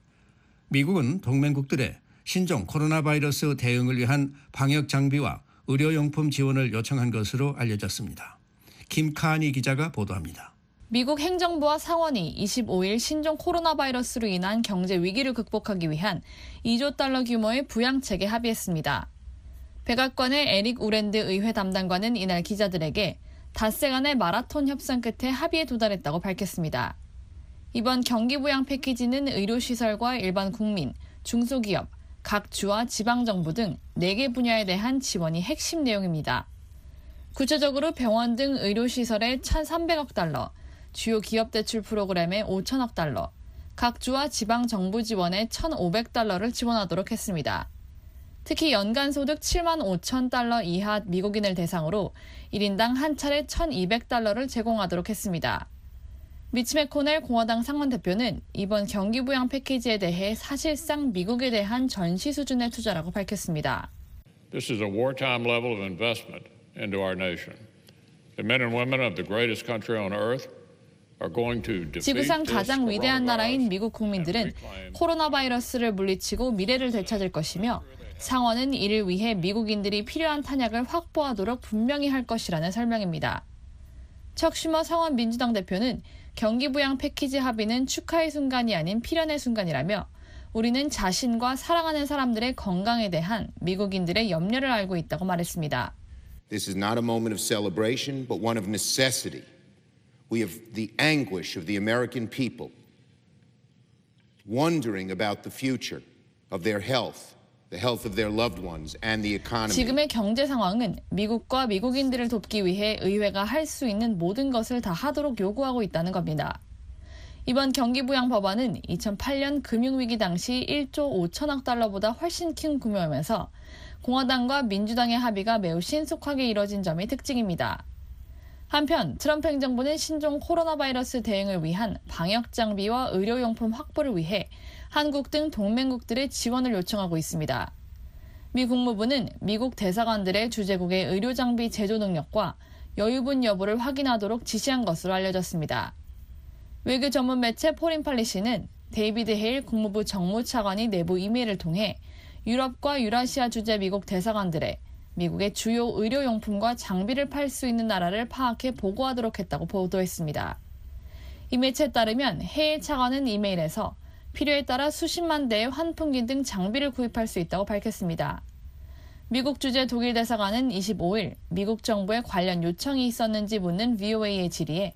미국은 동맹국들의 신종 코로나 바이러스 대응을 위한 방역 장비와 의료용품 지원을 요청한 것으로 알려졌습니다. 김카니 기자가 보도합니다. 미국 행정부와 상원이 이십오일 신종 코로나 바이러스로 인한 경제 위기를 극복하기 위한 이조 달러 규모의 부양책에 합의했습니다. 백악관의 에릭 우랜드 의회 담당관은 이날 기자들에게 닷새간의 마라톤 협상 끝에 합의에 도달했다고 밝혔습니다. 이번 경기부양 패키지는 의료시설과 일반 국민, 중소기업, 각 주와 지방정부 등 네 개 분야에 대한 지원이 핵심 내용입니다. 구체적으로 병원 등 의료시설에 천삼백억 달러, 주요 기업 대출 프로그램에 오천억 달러, 각 주와 지방정부 지원에 천오백 달러를 지원하도록 했습니다. 특히 연간 소득 칠만 오천 달러 이하 미국인을 대상으로 일 인당 한 차례 천이백 달러를 제공하도록 했습니다. 미치 맥코넬 공화당 상원 대표는 이번 경기부양 패키지에 대해 사실상 미국에 대한 전시 수준의 투자라고 밝혔습니다. This is a wartime level of investment into our nation. The men and women of the greatest country on earth are going to defeat 지구상 가장 위대한 나라인 미국 국민들은 코로나 바이러스를 물리치고 미래를 되찾을 것이며 상원은 이를 위해 미국인들이 필요한 탄약을 확보하도록 분명히 할 것이라는 설명입니다. 척 슈머 상원 민주당 대표는 경기부양 패키지 합의는 축하의 순간이 아닌 필연의 순간이라며 우리는 자신과 사랑하는 사람들의 건강에 대한 미국인들의 염려를 알고 있다고 말했습니다. This is not a moment of celebration, but one of necessity. We have the anguish of the American people wondering about the future of their health. The health of their loved ones and the economy. 지금의 경제 상황은 미국과 미국인들을 돕기 위해 의회가 할 수 있는 모든 것을 다 하도록 요구하고 있다는 겁니다. 이번 경기부양 법안은 이천팔 년 금융위기 당시 일조 오천억 달러보다 훨씬 큰 규모이면서 공화당과 민주당의 합의가 매우 신속하게 이뤄진 점이 특징입니다. 한편 트럼프 행정부는 신종 코로나 바이러스 대응을 위한 방역 장비와 의료용품 확보를 위해 한국 등 동맹국들의 지원을 요청하고 있습니다. 미 국무부는 미국 대사관들의 주재국의 의료장비 제조 능력과 여유분 여부를 확인하도록 지시한 것으로 알려졌습니다. 외교 전문 매체 포린팔리시는 데이비드 헤일 국무부 정무차관이 내부 이메일을 통해 유럽과 유라시아 주재 미국 대사관들의 미국의 주요 의료용품과 장비를 팔 수 있는 나라를 파악해 보고하도록 했다고 보도했습니다. 이 매체에 따르면 헤일 차관은 이메일에서 필요에 따라 수십만 대의 환풍기 등 장비를 구입할 수 있다고 밝혔습니다. 미국 주재 독일 대사관은 이십오일 미국 정부에 관련 요청이 있었는지 묻는 브이오에이의 질의에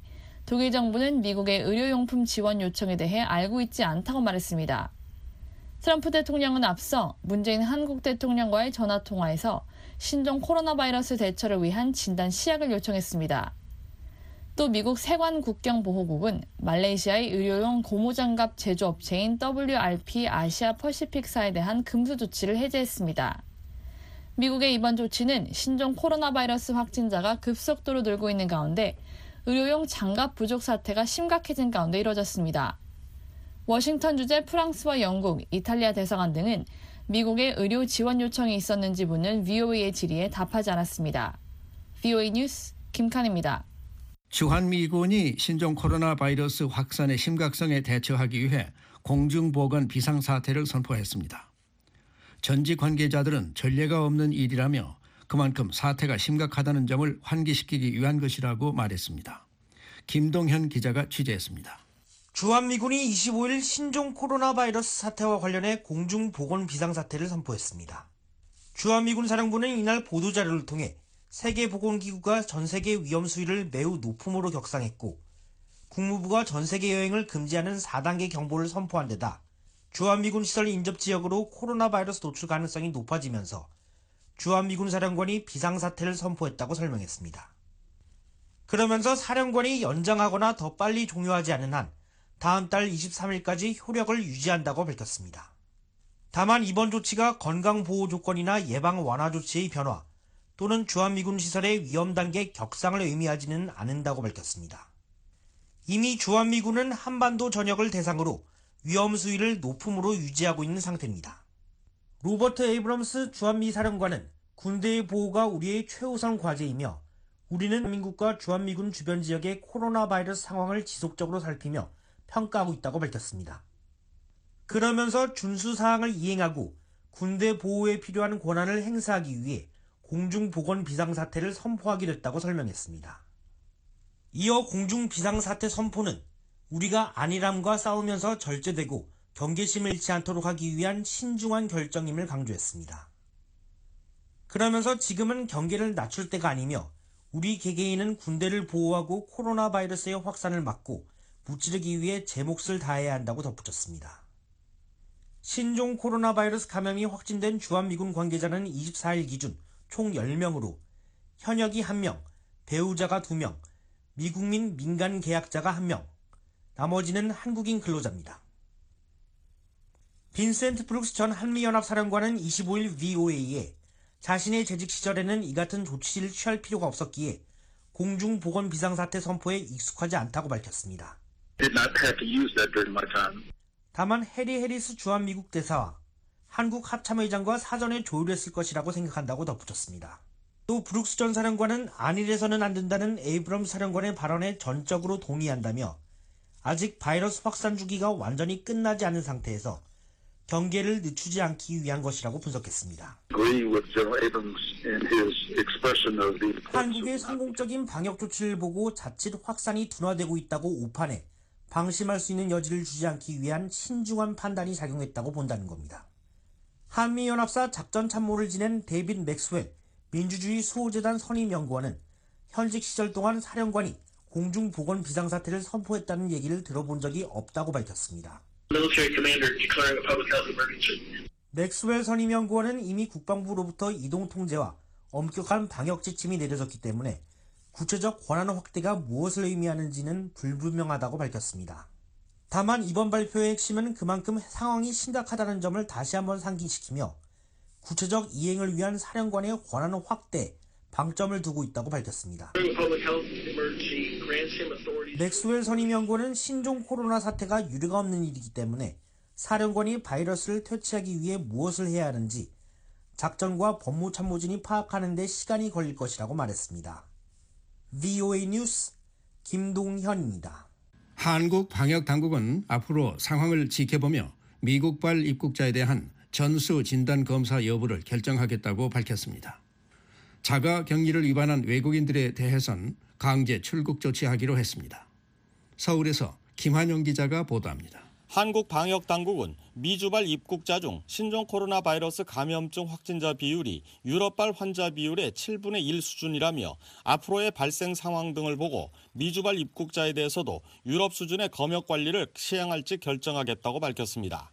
독일 정부는 미국의 의료용품 지원 요청에 대해 알고 있지 않다고 말했습니다. 트럼프 대통령은 앞서 문재인 한국 대통령과의 전화통화에서 신종 코로나 바이러스 대처를 위한 진단 시약을 요청했습니다. 또 미국 세관 국경보호국은 말레이시아의 의료용 고무장갑 제조업체인 더블유알피 아시아 퍼시픽사에 대한 금수 조치를 해제했습니다. 미국의 이번 조치는 신종 코로나 바이러스 확진자가 급속도로 늘고 있는 가운데 의료용 장갑 부족 사태가 심각해진 가운데 이뤄졌습니다. 워싱턴 주재 프랑스와 영국, 이탈리아 대사관 등은 미국의 의료 지원 요청이 있었는지 묻는 브이오에이의 질의에 답하지 않았습니다. 브이오에이 뉴스 김칸입니다. 주한미군이 신종 코로나 바이러스 확산의 심각성에 대처하기 위해 공중보건 비상사태를 선포했습니다. 전직 관계자들은 전례가 없는 일이라며 그만큼 사태가 심각하다는 점을 환기시키기 위한 것이라고 말했습니다. 김동현 기자가 취재했습니다. 주한미군이 이십오일 신종 코로나 바이러스 사태와 관련해 공중보건 비상사태를 선포했습니다. 주한미군 사령부는 이날 보도자료를 통해 세계보건기구가 전세계 위험 수위를 매우 높음으로 격상했고 국무부가 전세계 여행을 금지하는 사 단계 경보를 선포한 데다 주한미군 시설 인접 지역으로 코로나 바이러스 노출 가능성이 높아지면서 주한미군 사령관이 비상사태를 선포했다고 설명했습니다. 그러면서 사령관이 연장하거나 더 빨리 종료하지 않은 한 다음 달 이십삼일까지 효력을 유지한다고 밝혔습니다. 다만 이번 조치가 건강보호 조건이나 예방 완화 조치의 변화 또는 주한미군 시설의 위험 단계 격상을 의미하지는 않는다고 밝혔습니다. 이미 주한미군은 한반도 전역을 대상으로 위험 수위를 높음으로 유지하고 있는 상태입니다. 로버트 에이브럼스 주한미 사령관은 군대의 보호가 우리의 최우선 과제이며 우리는 대한민국과 주한미군 주변 지역의 코로나 바이러스 상황을 지속적으로 살피며 평가하고 있다고 밝혔습니다. 그러면서 준수사항을 이행하고 군대 보호에 필요한 권한을 행사하기 위해 공중보건 비상사태를 선포하게 됐다고 설명했습니다. 이어 공중비상사태 선포는 우리가 안일함과 싸우면서 절제되고 경계심을 잃지 않도록 하기 위한 신중한 결정임을 강조했습니다. 그러면서 지금은 경계를 낮출 때가 아니며 우리 개개인은 군대를 보호하고 코로나 바이러스의 확산을 막고 무찌르기 위해 제 몫을 다해야 한다고 덧붙였습니다. 신종 코로나 바이러스 감염이 확진된 주한미군 관계자는 이십사일 기준 총 열 명으로 현역이 한 명, 배우자가 두 명, 미국민 민간 계약자가 한 명, 나머지는 한국인 근로자입니다. 빈센트 브룩스 전 한미연합 사령관은 이십오일 브이오에이에 자신의 재직 시절에는 이 같은 조치를 취할 필요가 없었기에 공중보건 비상사태 선포에 익숙하지 않다고 밝혔습니다. 다만 해리 해리스 주한미국 대사와 한국 합참의장과 사전에 조율했을 것이라고 생각한다고 덧붙였습니다. 또 브룩스 전 사령관은 안일해서는 안 된다는 에이브럼 사령관의 발언에 전적으로 동의한다며 아직 바이러스 확산 주기가 완전히 끝나지 않은 상태에서 경계를 늦추지 않기 위한 것이라고 분석했습니다. 한국의 성공적인 방역 조치를 보고 자칫 확산이 둔화되고 있다고 오판해 방심할 수 있는 여지를 주지 않기 위한 신중한 판단이 작용했다고 본다는 겁니다. 한미연합사 작전참모를 지낸 데이빗 맥스웰 민주주의 수호재단 선임연구원은 현직 시절 동안 사령관이 공중보건 비상사태를 선포했다는 얘기를 들어본 적이 없다고 밝혔습니다. 맥스웰 선임연구원은 이미 국방부로부터 이동통제와 엄격한 방역 지침이 내려졌기 때문에 구체적 권한 확대가 무엇을 의미하는지는 불분명하다고 밝혔습니다. 다만 이번 발표의 핵심은 그만큼 상황이 심각하다는 점을 다시 한번 상기시키며 구체적 이행을 위한 사령관의 권한 확대, 방점을 두고 있다고 밝혔습니다. 맥스웰 선임연구원은 신종 코로나 사태가 유례가 없는 일이기 때문에 사령관이 바이러스를 퇴치하기 위해 무엇을 해야 하는지 작전과 법무참모진이 파악하는 데 시간이 걸릴 것이라고 말했습니다. 브이오에이 뉴스 김동현입니다. 한국 방역당국은 앞으로 상황을 지켜보며 미국발 입국자에 대한 전수 진단 검사 여부를 결정하겠다고 밝혔습니다. 자가 격리를 위반한 외국인들에 대해선 강제 출국 조치하기로 했습니다. 서울에서 김한용 기자가 보도합니다. 한국 방역 당국은 미주발 입국자 중 신종 코로나 바이러스 감염증 확진자 비율이 유럽발 환자 비율의 칠분의 일 수준이라며 앞으로의 발생 상황 등을 보고 미주발 입국자에 대해서도 유럽 수준의 검역 관리를 시행할지 결정하겠다고 밝혔습니다.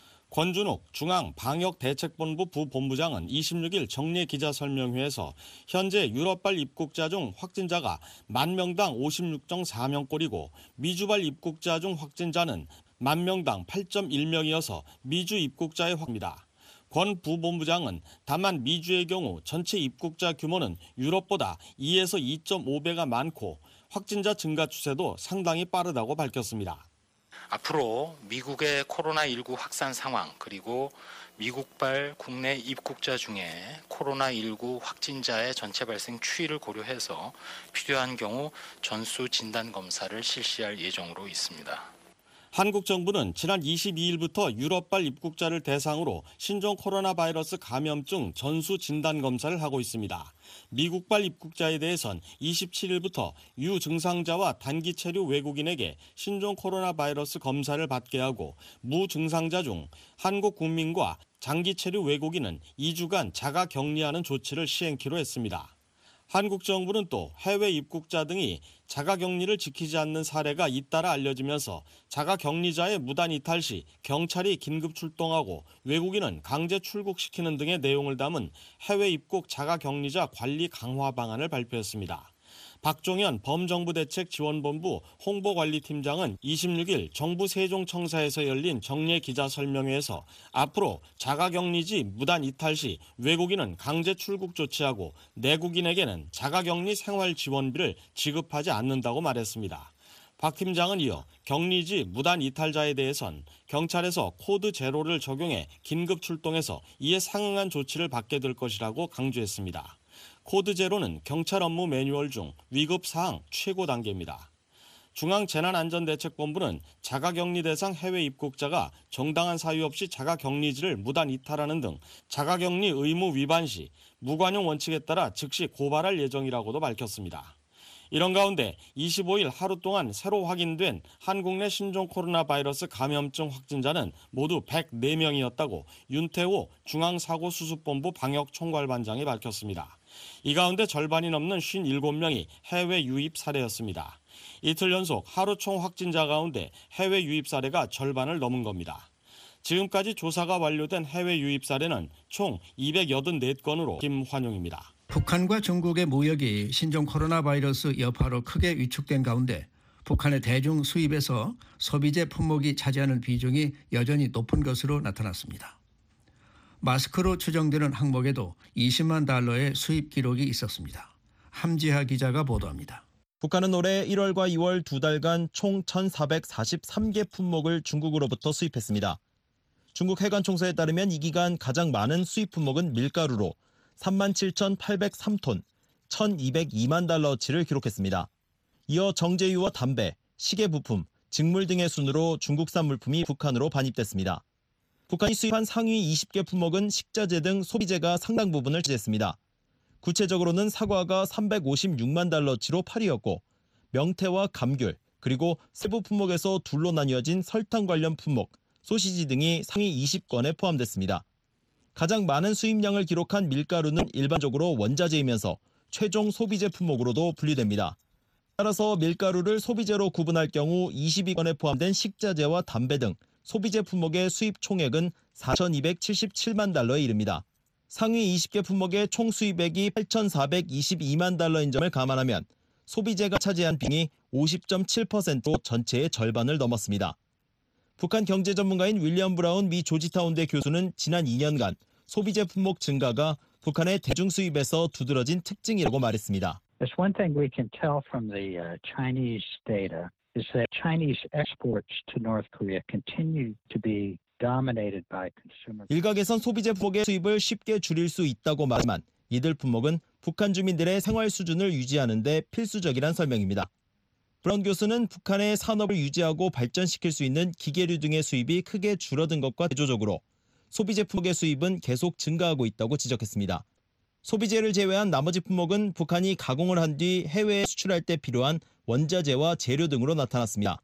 권준욱 중앙방역대책본부 부본부장은 이십육일 정례 기자설명회에서 현재 유럽발 입국자 중 확진자가 만 명당 오십육 점 사 명꼴이고 미주발 입국자 중 확진자는 만 명당 팔 점 일 명이어서 미주 입국자의 확입니다. 권 부본부장은 다만 미주의 경우 전체 입국자 규모는 유럽보다 이에서 이 점 오 배가 많고 확진자 증가 추세도 상당히 빠르다고 밝혔습니다. 앞으로 미국의 코로나십구 확산 상황 그리고 미국발 국내 입국자 중에 코로나십구 확진자의 전체 발생 추이를 고려해서 필요한 경우 전수 진단 검사를 실시할 예정으로 있습니다. 한국 정부는 지난 이십이일부터 유럽발 입국자를 대상으로 신종 코로나 바이러스 감염증 전수 진단 검사를 하고 있습니다. 미국발 입국자에 대해선 이십칠일부터 유증상자와 단기 체류 외국인에게 신종 코로나 바이러스 검사를 받게 하고 무증상자 중 한국 국민과 장기 체류 외국인은 이 주간 자가 격리하는 조치를 시행키로 했습니다. 한국 정부는 또 해외 입국자 등이 자가격리를 지키지 않는 사례가 잇따라 알려지면서 자가격리자의 무단 이탈 시 경찰이 긴급 출동하고 외국인은 강제 출국시키는 등의 내용을 담은 해외 입국 자가격리자 관리 강화 방안을 발표했습니다. 박종현 범정부대책지원본부 홍보관리팀장은 이십육일 정부 세종청사에서 열린 정례 기자설명회에서 앞으로 자가격리지 무단 이탈 시 외국인은 강제 출국 조치하고 내국인에게는 자가격리 생활지원비를 지급하지 않는다고 말했습니다. 박 팀장은 이어 격리지 무단 이탈자에 대해선 경찰에서 코드 제로를 적용해 긴급 출동해서 이에 상응한 조치를 받게 될 것이라고 강조했습니다. 코드 제로는 경찰 업무 매뉴얼 중 위급 사항 최고 단계입니다. 중앙재난안전대책본부는 자가격리 대상 해외 입국자가 정당한 사유 없이 자가격리지를 무단 이탈하는 등 자가격리 의무 위반 시 무관용 원칙에 따라 즉시 고발할 예정이라고도 밝혔습니다. 이런 가운데 이십오일 하루 동안 새로 확인된 한국 내 신종 코로나 바이러스 감염증 확진자는 모두 백사 명이었다고 윤태호 중앙사고수습본부 방역총괄반장이 밝혔습니다. 이 가운데 절반이 넘는 오십칠 명이 해외 유입 사례였습니다. 이틀 연속 하루 총 확진자 가운데 해외 유입 사례가 절반을 넘은 겁니다. 지금까지 조사가 완료된 해외 유입 사례는 총 이백팔십사 건으로 김환용입니다. 북한과 중국의 무역이 신종 코로나 바이러스 여파로 크게 위축된 가운데 북한의 대중 수입에서 소비재 품목이 차지하는 비중이 여전히 높은 것으로 나타났습니다. 마스크로 추정되는 항목에도 이십만 달러의 수입 기록이 있었습니다. 함지하 기자가 보도합니다. 북한은 올해 일월과 이월 두 달간 총 천사백사십삼 개 품목을 중국으로부터 수입했습니다. 중국 해관총서에 따르면 이 기간 가장 많은 수입 품목은 밀가루로 삼만 칠천팔백삼 톤, 천이백이만 달러어치를 기록했습니다. 이어 정제유와 담배, 시계 부품, 직물 등의 순으로 중국산 물품이 북한으로 반입됐습니다. 북한이 수입한 상위 이십 개 품목은 식자재 등 소비재가 상당 부분을 차지했습니다. 구체적으로는 사과가 삼백오십육만 달러어치로 팔 위였고 명태와 감귤, 그리고 세부 품목에서 둘로 나뉘어진 설탕 관련 품목, 소시지 등이 상위 이십 건에 포함됐습니다. 가장 많은 수입량을 기록한 밀가루는 일반적으로 원자재이면서 최종 소비재 품목으로도 분류됩니다. 따라서 밀가루를 소비재로 구분할 경우 이십이 건에 포함된 식자재와 담배 등 소비재 품목의 수입 총액은 사천이백칠십칠만 달러에 이릅니다. 상위 이십 개 품목의 총 수입액이 팔천사백이십이만 달러인 점을 감안하면 소비재가 차지한 비중이 오십 점 칠 퍼센트로 전체의 절반을 넘었습니다. 북한 경제 전문가인 윌리엄 브라운 미 조지타운대 교수는 지난 이 년간 소비재 품목 증가가 북한의 대중 수입에서 두드러진 특징이라고 말했습니다. There's one thing we can tell from the uh, Chinese data is that Chinese exports to North Korea continue to be dominated by consumer. 일각에선 소비재 품목의 수입을 쉽게 줄일 수 있다고 말하지만 이들 품목은 북한 주민들의 생활 수준을 유지하는 데 필수적이란 설명입니다. 브라운 교수는 북한의 산업을 유지하고 발전시킬 수 있는 기계류 등의 수입이 크게 줄어든 것과 대조적으로 소비재 품목의 수입은 계속 증가하고 있다고 지적했습니다. 소비재를 제외한 나머지 품목은 북한이 가공을 한 뒤 해외에 수출할 때 필요한 원자재와 재료 등으로 나타났습니다.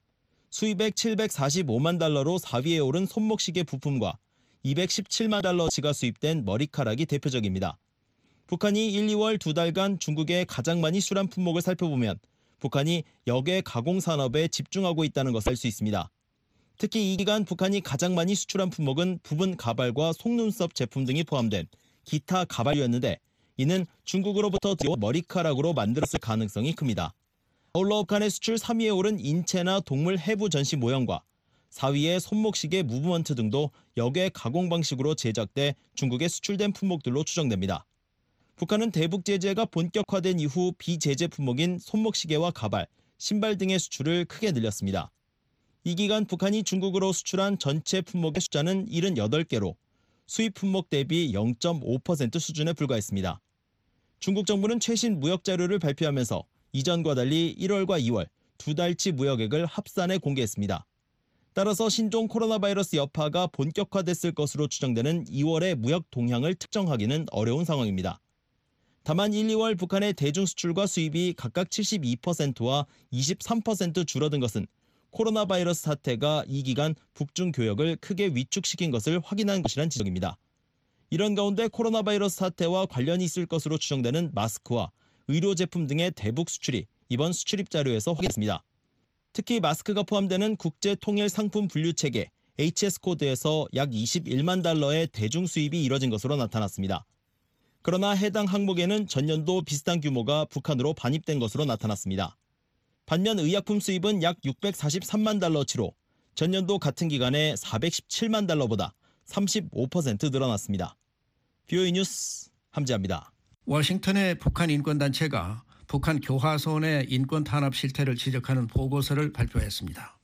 수입액 칠백사십오만 달러로 사 위에 오른 손목시계 부품과 이백십칠만 달러치가 수입된 머리카락이 대표적입니다. 북한이 일, 이월 두 달간 중국에 가장 많이 수출한 품목을 살펴보면 북한이 역외 가공산업에 집중하고 있다는 것을 알 수 있습니다. 특히 이 기간 북한이 가장 많이 수출한 품목은 부분 가발과 속눈썹 제품 등이 포함된 기타 가발이었는데 이는 중국으로부터 머리카락으로 만들었을 가능성이 큽니다. 아울러 북한의 수출 삼 위에 오른 인체나 동물 해부 전시 모형과 사 위의 손목시계 무브먼트 등도 역외 가공 방식으로 제작돼 중국에 수출된 품목들로 추정됩니다. 북한은 대북 제재가 본격화된 이후 비제재 품목인 손목시계와 가발, 신발 등의 수출을 크게 늘렸습니다. 이 기간 북한이 중국으로 수출한 전체 품목의 숫자는 칠십팔 개로 수입 품목 대비 영 점 오 퍼센트 수준에 불과했습니다. 중국 정부는 최신 무역 자료를 발표하면서 이전과 달리 일월과 이월 두 달치 무역액을 합산해 공개했습니다. 따라서 신종 코로나 바이러스 여파가 본격화됐을 것으로 추정되는 이월의 무역 동향을 특정하기는 어려운 상황입니다. 다만 일, 이월 북한의 대중 수출과 수입이 각각 칠십이 퍼센트와 이십삼 퍼센트 줄어든 것은 코로나 바이러스 사태가 이 기간 북중 교역을 크게 위축시킨 것을 확인한 것이란 지적입니다. 이런 가운데 코로나 바이러스 사태와 관련이 있을 것으로 추정되는 마스크와 의료 제품 등의 대북 수출이 이번 수출입 자료에서 확인됐습니다. 특히 마스크가 포함되는 국제통일상품 분류체계 에이치에스 코드에서 약 이십일만 달러의 대중 수입이 이뤄진 것으로 나타났습니다. 그러나 해당 항목에는 전년도 비슷한 규모가 북한으로 반입된 것으로 나타났습니다. 반면 의약품 수입은 약 육백사십삼만 달러치로 전년도 같은 기간에 사백십칠만 달러보다 삼십오 퍼센트 늘어났습니다. 비오이 뉴스 함지아입니다. 워싱턴의 북한 인권단체가 북한 교화소 내 인권 탄압 실태를 지적하는 보고서를 발표했습니다.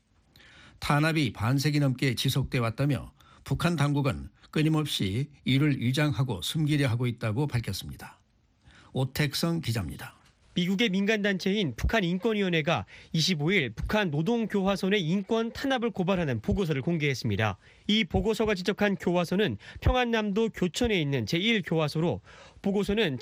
탄압이 반세기 넘게 지속돼 왔다며 북한 당국은 끊임없이 이를 위장하고 숨기려 하고 있다고 밝혔습니다. 오택성 기자입니다. 미국의 민간단체인 북한인권위원회가 이십오일 북한 노동교화소 내 인권 탄압을 고발하는 보고서를 공개했습니다. 이 보고서가 지적한 교화소는 평안남도 교천에 있는 제일 교화소로 보고서는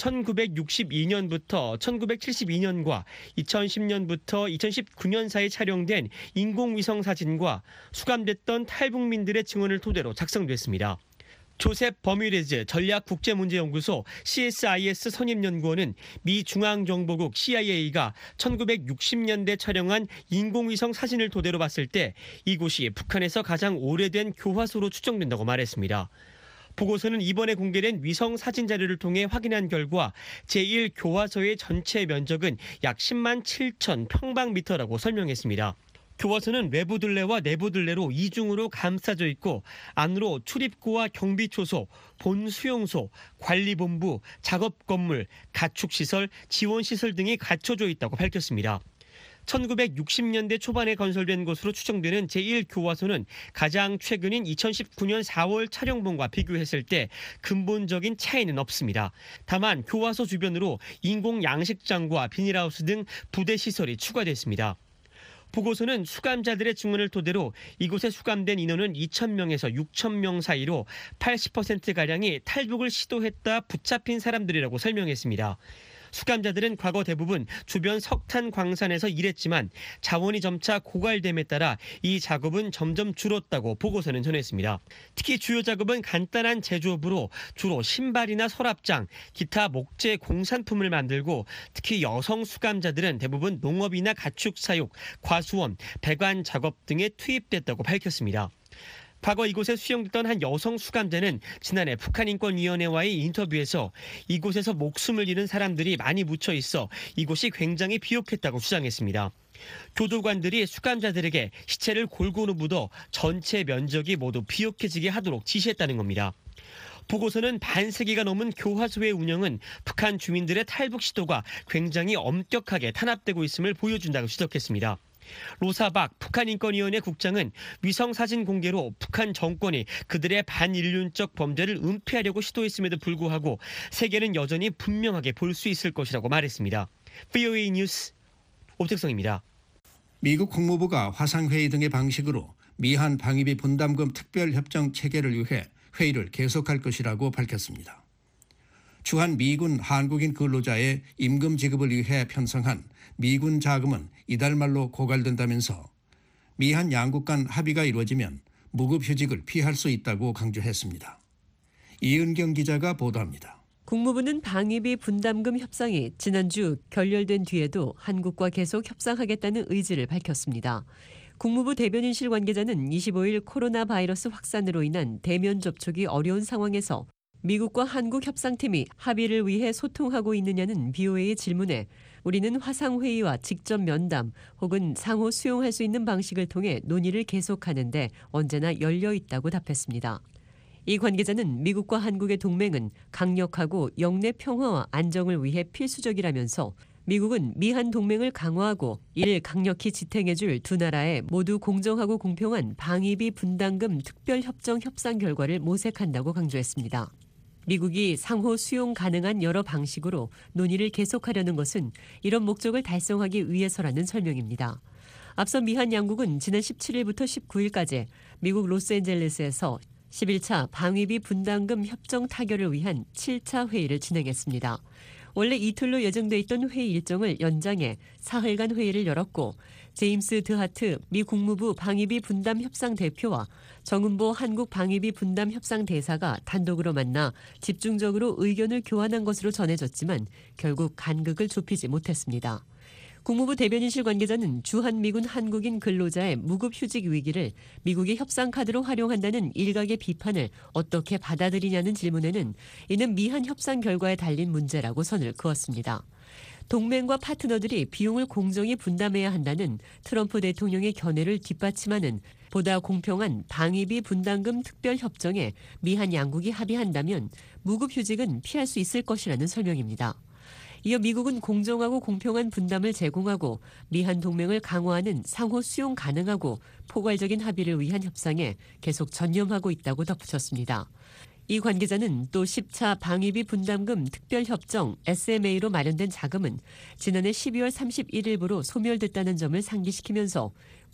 천구백육십이년부터 천구백칠십이년과 이천십년부터 이천십구년 사이 촬영된 인공위성 사진과 수감됐던 탈북민들의 증언을 토대로 작성됐습니다. 조셉 버뮤레즈 전략국제문제연구소 씨에스아이에스 선임연구원은 미 중앙정보국 씨아이에이가 천구백육십년대 촬영한 인공위성 사진을 토대로 봤을 때 이곳이 북한에서 가장 오래된 교화소로 추정된다고 말했습니다. 보고서는 이번에 공개된 위성 사진 자료를 통해 확인한 결과 제일 교화소의 전체 면적은 약 십만 칠천 평방미터라고 설명했습니다. 교화소는 외부 둘레와 내부 둘레로 이중으로 감싸져 있고 안으로 출입구와 경비초소, 본수용소, 관리본부, 작업건물, 가축시설, 지원시설 등이 갖춰져 있다고 밝혔습니다. 천구백육십년대 초반에 건설된 것으로 추정되는 제일 교화소는 가장 최근인 이천십구년 사월 촬영본과 비교했을 때 근본적인 차이는 없습니다. 다만 교화소 주변으로 인공 양식장과 비닐하우스 등 부대 시설이 추가됐습니다. 보고서는 수감자들의 증언을 토대로 이곳에 수감된 인원은 이천 명에서 육천 명 사이로 팔십 퍼센트가량이 탈북을 시도했다 붙잡힌 사람들이라고 설명했습니다. 수감자들은 과거 대부분 주변 석탄 광산에서 일했지만 자원이 점차 고갈됨에 따라 이 작업은 점점 줄었다고 보고서는 전했습니다. 특히 주요 작업은 간단한 제조업으로 주로 신발이나 서랍장, 기타 목재 공산품을 만들고 특히 여성 수감자들은 대부분 농업이나 가축 사육, 과수원, 배관 작업 등에 투입됐다고 밝혔습니다. 과거 이곳에 수용됐던 한 여성 수감자는 지난해 북한인권위원회와의 인터뷰에서 이곳에서 목숨을 잃은 사람들이 많이 묻혀 있어 이곳이 굉장히 비옥했다고 주장했습니다. 교도관들이 수감자들에게 시체를 골고루 묻어 전체 면적이 모두 비옥해지게 하도록 지시했다는 겁니다. 보고서는 반세기가 넘은 교화소의 운영은 북한 주민들의 탈북 시도가 굉장히 엄격하게 탄압되고 있음을 보여준다고 지적했습니다. 로사박 북한인권위원회 국장은 위성사진 공개로 북한 정권이 그들의 반인륜적 범죄를 은폐하려고 시도했음에도 불구하고 세계는 여전히 분명하게 볼 수 있을 것이라고 말했습니다. 비오이 뉴스 오택성입니다. 미국 국무부가 화상회의 등의 방식으로 미한 방위비 분담금 특별협정 체결을 위해 회의를 계속할 것이라고 밝혔습니다. 주한 미군 한국인 근로자의 임금 지급을 위해 편성한 미군 자금은 이달 말로 고갈된다면서 미한 양국 간 합의가 이루어지면 무급휴직을 피할 수 있다고 강조했습니다. 이은경 기자가 보도합니다. 국무부는 방위비 분담금 협상이 지난주 결렬된 뒤에도 한국과 계속 협상하겠다는 의지를 밝혔습니다. 국무부 대변인실 관계자는 이십오일 코로나 바이러스 확산으로 인한 대면 접촉이 어려운 상황에서 미국과 한국 협상팀이 합의를 위해 소통하고 있느냐는 비오에이의 질문에 우리는 화상회의와 직접 면담 혹은 상호 수용할 수 있는 방식을 통해 논의를 계속하는데 언제나 열려 있다고 답했습니다. 이 관계자는 미국과 한국의 동맹은 강력하고 영내 평화와 안정을 위해 필수적이라면서 미국은 미한 동맹을 강화하고 이를 강력히 지탱해줄 두 나라의 모두 공정하고 공평한 방위비 분담금 특별협정 협상 결과를 모색한다고 강조했습니다. 미국이 상호 수용 가능한 여러 방식으로 논의를 계속하려는 것은 이런 목적을 달성하기 위해서라는 설명입니다. 앞서 미한 양국은 지난 십칠일부터 십구일까지 미국 로스앤젤레스에서 십일 차 방위비 분담금 협정 타결을 위한 칠 차 회의를 진행했습니다. 원래 이틀로 예정돼 있던 회의 일정을 연장해 사흘간 회의를 열었고 제임스 드하트 미 국무부 방위비 분담 협상 대표와 정은보 한국 방위비 분담 협상 대사가 단독으로 만나 집중적으로 의견을 교환한 것으로 전해졌지만 결국 간극을 좁히지 못했습니다. 국무부 대변인실 관계자는 주한미군 한국인 근로자의 무급휴직 위기를 미국의 협상 카드로 활용한다는 일각의 비판을 어떻게 받아들이냐는 질문에는 이는 미한 협상 결과에 달린 문제라고 선을 그었습니다. 동맹과 파트너들이 비용을 공정히 분담해야 한다는 트럼프 대통령의 견해를 뒷받침하는 보다 공평한 방위비 분담금 특별협정에 미한 양국이 합의한다면 무급휴직은 피할 수 있을 것이라는 설명입니다. 이어 미국은 공정하고 공평한 분담을 제공하고 미한 동맹을 강화하는 상호 수용 가능하고 포괄적인 합의를 위한 협상에 계속 전념하고 있다고 덧붙였습니다. 이 관계자는 또 십 차 방위비 분담금 특별협정 에스엠에이로 마련된 자금은 지난해 십이월 삼십일일부로 소멸됐다는 점을 상기시키면서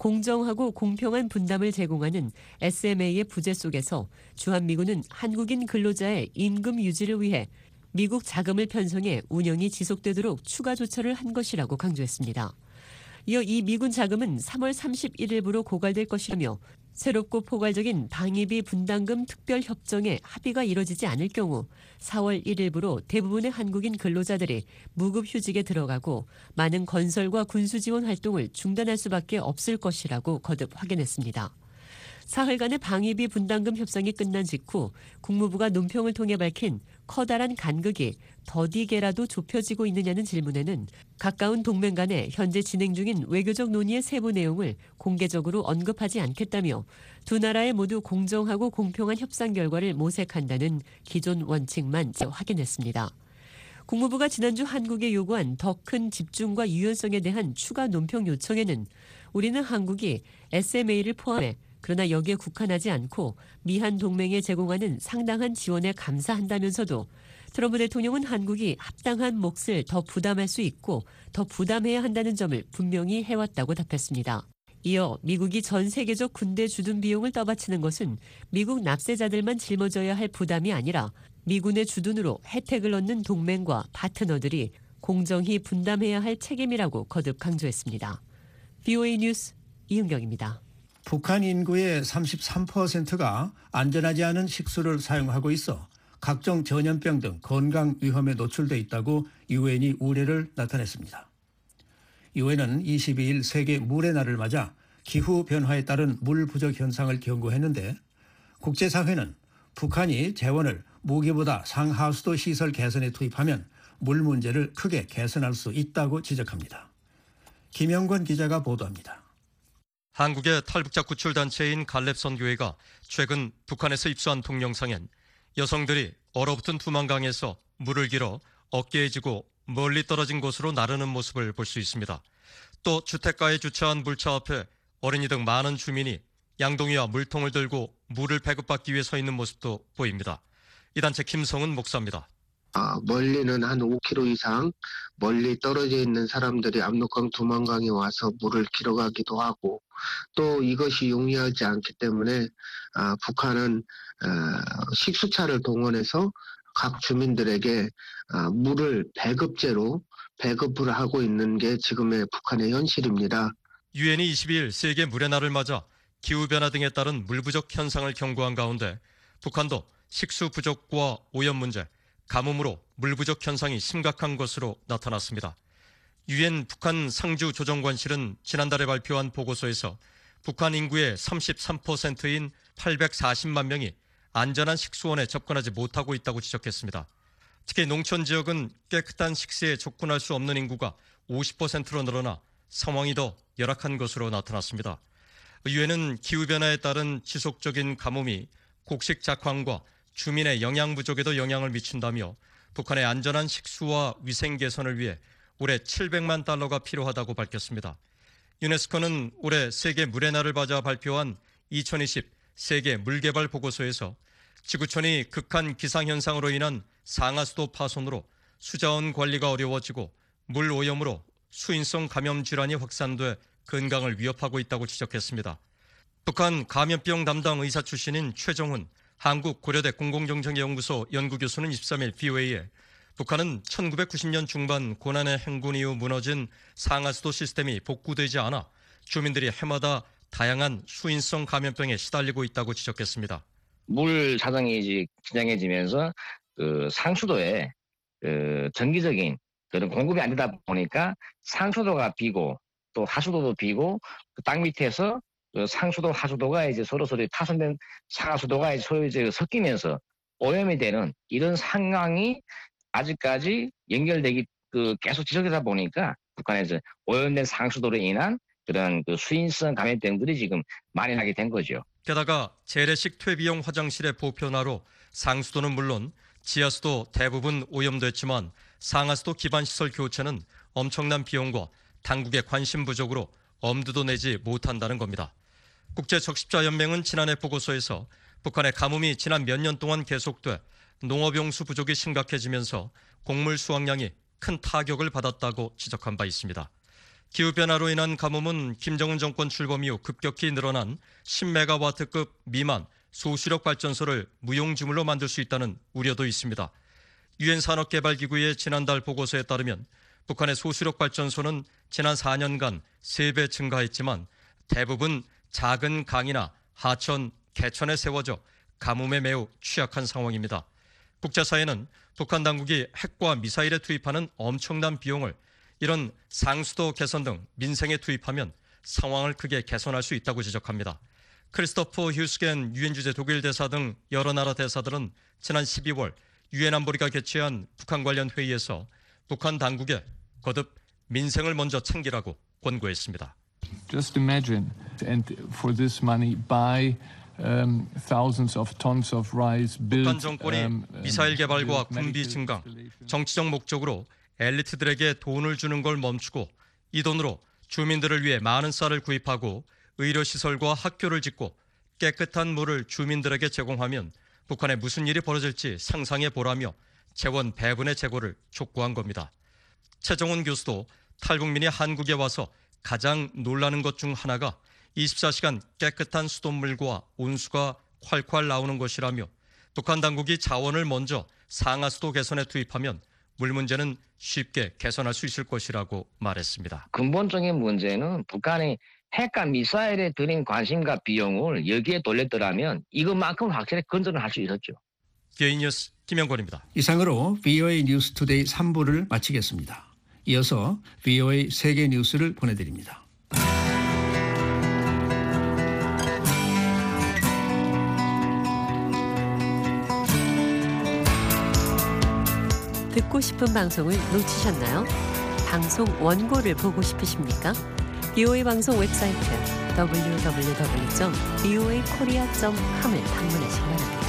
공정하고 공평한 분담을 제공하는 에스엠에이의 부재 속에서 주한미군은 한국인 근로자의 임금 유지를 위해 미국 자금을 편성해 운영이 지속되도록 추가 조처를 한 것이라고 강조했습니다. 이어 이 미군 자금은 삼월 삼십일일부로 고갈될 것이라며 새롭고 포괄적인 방위비 분담금 특별협정에 합의가 이뤄지지 않을 경우 사월 일일부로 대부분의 한국인 근로자들이 무급휴직에 들어가고 많은 건설과 군수지원 활동을 중단할 수밖에 없을 것이라고 거듭 확인했습니다. 사흘간의 방위비 분담금 협상이 끝난 직후 국무부가 논평을 통해 밝힌 커다란 간극이 더디게라도 좁혀지고 있느냐는 질문에는 가까운 동맹 간에 현재 진행 중인 외교적 논의의 세부 내용을 공개적으로 언급하지 않겠다며 두 나라의 모두 공정하고 공평한 협상 결과를 모색한다는 기존 원칙만 확인했습니다. 국무부가 지난주 한국에 요구한 더 큰 집중과 유연성에 대한 추가 논평 요청에는 우리는 한국이 에스엠에이를 포함해 그러나 여기에 국한하지 않고 미한 동맹에 제공하는 상당한 지원에 감사한다면서도 트럼프 대통령은 한국이 합당한 몫을 더 부담할 수 있고 더 부담해야 한다는 점을 분명히 해왔다고 답했습니다. 이어 미국이 전 세계적 군대 주둔 비용을 떠받치는 것은 미국 납세자들만 짊어져야 할 부담이 아니라 미군의 주둔으로 혜택을 얻는 동맹과 파트너들이 공정히 분담해야 할 책임이라고 거듭 강조했습니다. 비오에이 뉴스 이은경입니다. 북한 인구의 삼십삼 퍼센트가 안전하지 않은 식수를 사용하고 있어 각종 전염병 등 건강 위험에 노출돼 있다고 유엔이 우려를 나타냈습니다. 유엔은 이십이일 세계 물의 날을 맞아 기후 변화에 따른 물 부족 현상을 경고했는데 국제사회는 북한이 재원을 무기보다 상하수도 시설 개선에 투입하면 물 문제를 크게 개선할 수 있다고 지적합니다. 김영권 기자가 보도합니다. 한국의 탈북자 구출단체인 갈렙선교회가 최근 북한에서 입수한 동영상엔 여성들이 얼어붙은 두만강에서 물을 길어 어깨에 지고 멀리 떨어진 곳으로 나르는 모습을 볼 수 있습니다. 또 주택가에 주차한 물차 앞에 어린이 등 많은 주민이 양동이와 물통을 들고 물을 배급받기 위해 서 있는 모습도 보입니다. 이 단체 김성은 목사입니다. 아, 멀리는 한 오 킬로미터 이상 멀리 떨어져 있는 사람들이 압록강 두만강에 와서 물을 길어가기도 하고 또 이것이 용이하지 않기 때문에 아, 북한은 아, 식수차를 동원해서 각 주민들에게 아, 물을 배급제로 배급을 하고 있는 게 지금의 북한의 현실입니다. 유엔이 이십이일 세계 물의 날을 맞아 기후변화 등에 따른 물 부족 현상을 경고한 가운데 북한도 식수 부족과 오염 문제, 가뭄으로 물 부족 현상이 심각한 것으로 나타났습니다. 유엔 북한 상주 조정관실은 지난달에 발표한 보고서에서 북한 인구의 삼십삼 퍼센트인 팔백사십만 명이 안전한 식수원에 접근하지 못하고 있다고 지적했습니다. 특히 농촌 지역은 깨끗한 식수에 접근할 수 없는 인구가 오십 퍼센트로 늘어나 상황이 더 열악한 것으로 나타났습니다. 유엔은 기후변화에 따른 지속적인 가뭄이 곡식 작황과 주민의 영양 부족에도 영향을 미친다며 북한의 안전한 식수와 위생 개선을 위해 올해 칠백만 달러가 필요하다고 밝혔습니다. 유네스코는 올해 세계 물의 날을 맞아 발표한 이천이십 세계 물개발 보고서에서 지구촌이 극한 기상현상으로 인한 상하수도 파손으로 수자원 관리가 어려워지고 물 오염으로 수인성 감염 질환이 확산돼 건강을 위협하고 있다고 지적했습니다. 북한 감염병 담당 의사 출신인 최정훈 한국고려대 공공정책연구소 연구교수는 이십삼일 브이오에이에 북한은 천구백구십 년 중반 고난의 행군 이후 무너진 상하수도 시스템이 복구되지 않아 주민들이 해마다 다양한 수인성 감염병에 시달리고 있다고 지적했습니다. 물 사정이 이제 긴장해지면서 그 상수도에 그 정기적인 그런 공급이 안 되다 보니까 상수도가 비고 또 하수도도 비고 그 땅 밑에서 그 상수도 하수도가 이제 서로 서로 파손된 상하수도가 이제 서로 이제 섞이면서 오염이 되는 이런 상황이 아직까지 연결되기 그 계속 지속되다 보니까 북한에서 오염된 상수도로 인한 그런 그 수인성 감염병들이 지금 만연하게 된 거죠. 게다가 재래식 퇴비용 화장실의 보편화로 상수도는 물론 지하수도 대부분 오염됐지만 상하수도 기반시설 교체는 엄청난 비용과 당국의 관심 부족으로 엄두도 내지 못한다는 겁니다. 국제적십자연맹은 지난해 보고서에서 북한의 가뭄이 지난 몇 년 동안 계속돼 농업용수 부족이 심각해지면서 곡물 수확량이 큰 타격을 받았다고 지적한 바 있습니다. 기후변화로 인한 가뭄은 김정은 정권 출범 이후 급격히 늘어난 십 메가와트급 미만 소수력 발전소를 무용지물로 만들 수 있다는 우려도 있습니다. 유엔 산업개발기구의 지난달 보고서에 따르면 북한의 소수력 발전소는 지난 사 년간 세 배 증가했지만 대부분 작은 강이나 하천, 개천에 세워져 가뭄에 매우 취약한 상황입니다. 국제사회는 북한 당국이 핵과 미사일에 투입하는 엄청난 비용을 이런 상수도 개선 등 민생에 투입하면 상황을 크게 개선할 수 있다고 지적합니다. 크리스토퍼 휴스겐 유엔 주재 독일 대사 등 여러 나라 대사들은 지난 십이월 유엔 안보리가 개최한 북한 관련 회의에서 북한 당국에 거듭 민생을 먼저 챙기라고 권고했습니다. Just imagine, and for this money, buy um, thousands of tons of rice, build. 북한 정권이 um, 미사일 개발과 군비 증강, 정치적 목적으로 엘리트들에게 돈을 주는 걸 멈추고 이 돈으로 주민들을 위해 많은 쌀을 구입하고 의료시설과 학교를 짓고 깨끗한 물을 주민들에게 제공하면 북한에 무슨 일이 벌어질지 상상해 보라며 재원 배분의 재고를 촉구한 겁니다. 최정훈 교수도 탈북민이 한국에 와서 가장 놀라는 것 중 하나가 이십사 시간 깨끗한 수돗물과 온수가 콸콸 나오는 것이라며 북한 당국이 자원을 먼저 상하수도 개선에 투입하면 물 문제는 쉽게 개선할 수 있을 것이라고 말했습니다. 근본적인 문제는 북한이 핵과 미사일에 들인 관심과 비용을 여기에 돌렸더라면 이것만큼 확실히 건전을 할 수 있었죠. 게이 뉴스 김영권입니다. 이상으로 브이오에이 뉴스 투데이 삼 부를 마치겠습니다. 이어서 브이오에이 세계 뉴스를 보내드립니다. 듣고 싶은 방송을 놓치셨나요? 방송 원고를 보고 싶으십니까? 브이오에이 방송 웹사이트 더블유 더블유 더블유 점 브이오에이 코리아 점 컴을 방문하시기 바랍니다.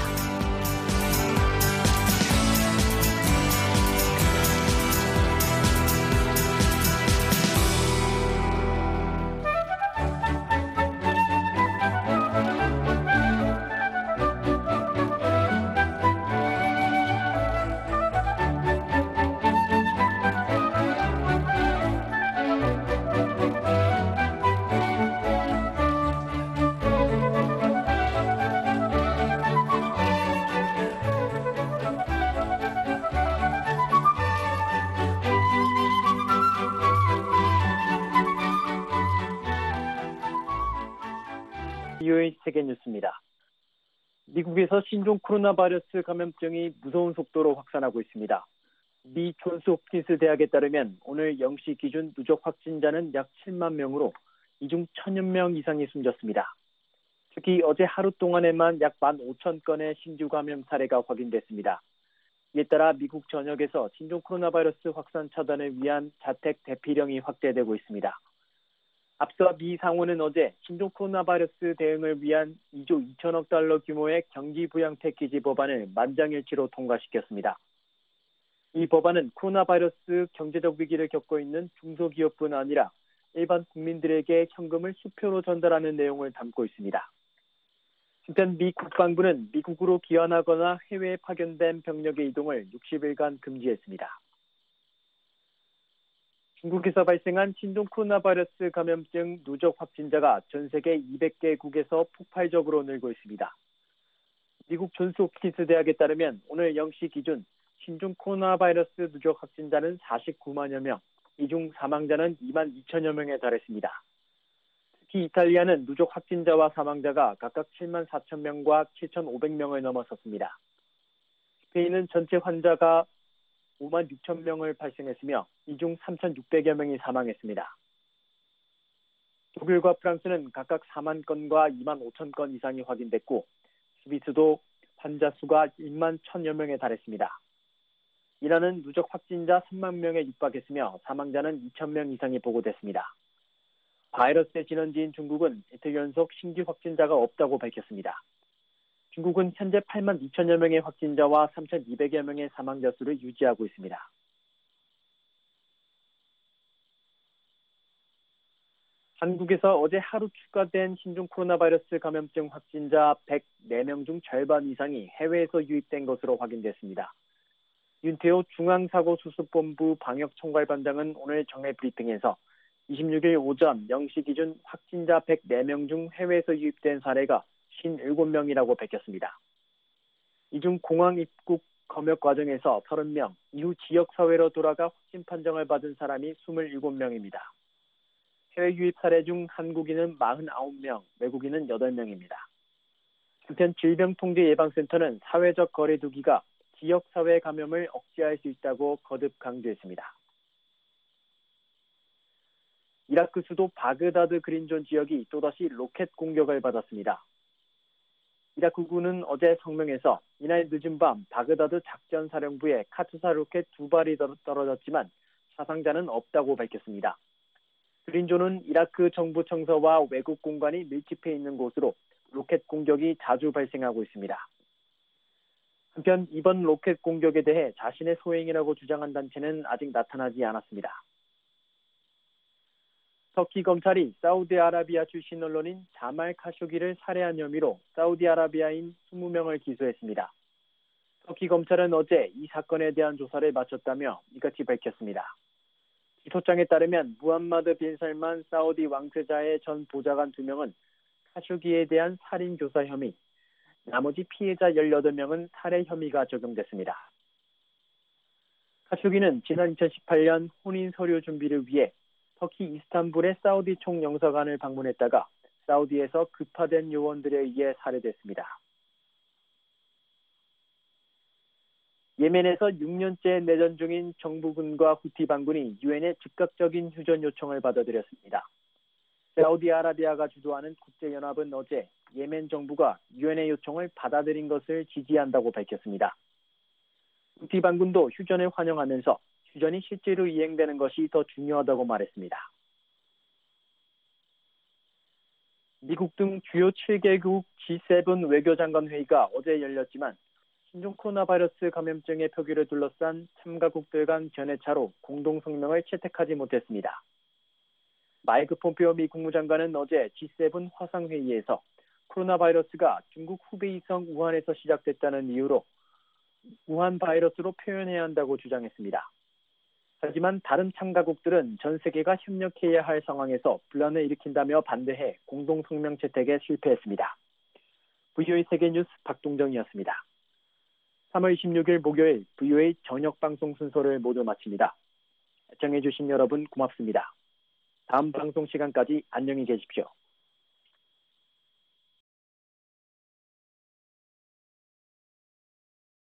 브이오에이 세계뉴스입니다. 미국에서 신종 코로나 바이러스 감염증이 무서운 속도로 확산하고 있습니다. 미 존스 홉킨스 대학에 따르면 오늘 영 시 기준 누적 확진자는 약 칠만 명으로 이 중 천여 명 이상이 숨졌습니다. 특히 어제 하루 동안에만 약 만 오천 건의 신규 감염 사례가 확인됐습니다. 이에 따라 미국 전역에서 신종 코로나 바이러스 확산 차단을 위한 자택 대피령이 확대되고 있습니다. 앞서 미 상원은 어제 신종 코로나 바이러스 대응을 위한 이조 이천억 달러 규모의 경기 부양 패키지 법안을 만장일치로 통과시켰습니다. 이 법안은 코로나 바이러스 경제적 위기를 겪고 있는 중소기업뿐 아니라 일반 국민들에게 현금을 수표로 전달하는 내용을 담고 있습니다. 한편 미 국방부는 미국으로 귀환하거나 해외에 파견된 병력의 이동을 육십 일간 금지했습니다. 중국에서 발생한 신종 코로나 바이러스 감염증 누적 확진자가 전 세계 이백 개국에서 폭발적으로 늘고 있습니다. 미국 존스 홉킨스 대학에 따르면 오늘 영 시 기준 신종 코로나 바이러스 누적 확진자는 사십구만여 명, 이 중 사망자는 이만 이천여 명에 달했습니다. 특히 이탈리아는 누적 확진자와 사망자가 각각 칠만 사천 명과 칠천오백 명을 넘어섰습니다. 스페인은 전체 환자가 오만 육천 명을 발생했으며 이 중 삼천육백여 명이 사망했습니다. 독일과 프랑스는 각각 사만 건과 이만 오천 건 이상이 확인됐고 스위스도 환자 수가 일만 천여 명에 달했습니다. 이란은 누적 확진자 삼만 명에 육박했으며 사망자는 이천 명 이상이 보고됐습니다. 바이러스의 진원지인 중국은 이틀 연속 신규 확진자가 없다고 밝혔습니다. 중국은 현재 팔만 이천여 명의 확진자와 삼천이백여 명의 사망자 수를 유지하고 있습니다. 한국에서 어제 하루 추가된 신종 코로나 바이러스 감염증 확진자 백사 명 중 절반 이상이 해외에서 유입된 것으로 확인됐습니다. 윤태호 중앙사고수습본부 방역총괄반장은 오늘 정례 브리핑에서 이십육 일 오전 영 시 기준 확진자 백사 명 중 해외에서 유입된 사례가 오십칠 명이라고 밝혔습니다. 이 중 공항 입국 검역 과정에서 삼십 명, 이후 지역사회로 돌아가 확진 판정을 받은 사람이 이십칠 명입니다. 해외 유입 사례 중 한국인은 사십구 명, 외국인은 여덟 명입니다. 한편 질병통제예방센터는 사회적 거리 두기가 지역사회 감염을 억제할 수 있다고 거듭 강조했습니다. 이라크 수도 바그다드 그린존 지역이 또다시 로켓 공격을 받았습니다. 이라크군은 어제 성명에서 이날 늦은 밤 바그다드 작전사령부에 카투사 로켓 두 발이 떨어졌지만 사상자는 없다고 밝혔습니다. 그린존은 이라크 정부 청사와 외국 공간이 밀집해 있는 곳으로 로켓 공격이 자주 발생하고 있습니다. 한편 이번 로켓 공격에 대해 자신의 소행이라고 주장한 단체는 아직 나타나지 않았습니다. 터키 검찰이 사우디아라비아 출신 언론인 자말 카쇼기를 살해한 혐의로 사우디아라비아인 이십 명을 기소했습니다. 터키 검찰은 어제 이 사건에 대한 조사를 마쳤다며 이같이 밝혔습니다. 기소장에 따르면 무함마드 빈 살만 사우디 왕세자의 전 보좌관 두 명은 카쇼기에 대한 살인 교사 혐의, 나머지 피해자 열여덟 명은 살해 혐의가 적용됐습니다. 카쇼기는 지난 이천십팔 년 혼인 서류 준비를 위해 터키 이스탄불의 사우디 총영사관을 방문했다가 사우디에서 급파된 요원들에 의해 살해됐습니다. 예멘에서 육 년째 내전 중인 정부군과 후티 반군이 유엔의 즉각적인 휴전 요청을 받아들였습니다. 사우디아라비아가 주도하는 국제연합은 어제 예멘 정부가 유엔의 요청을 받아들인 것을 지지한다고 밝혔습니다. 후티 반군도 휴전을 환영하면서 휴전이 실제로 이행되는 것이 더 중요하다고 말했습니다. 미국 등 주요 칠 개국 지 세븐 외교장관 회의가 어제 열렸지만 신종 코로나 바이러스 감염증의 표기를 둘러싼 참가국들 간 견해차로 공동 성명을 채택하지 못했습니다. 마이크 폼페오 미 국무장관은 어제 지 세븐 화상회의에서 코로나 바이러스가 중국 후베이성 우한에서 시작됐다는 이유로 우한 바이러스로 표현해야 한다고 주장했습니다. 하지만 다른 참가국들은 전 세계가 협력해야 할 상황에서 분란을 일으킨다며 반대해 공동 성명 채택에 실패했습니다. 브이오에이 세계뉴스 박동정이었습니다. 삼월 이십육일 목요일 브이오에이 저녁 방송 순서를 모두 마칩니다. 시청해주신 여러분 고맙습니다. 다음 방송 시간까지 안녕히 계십시오.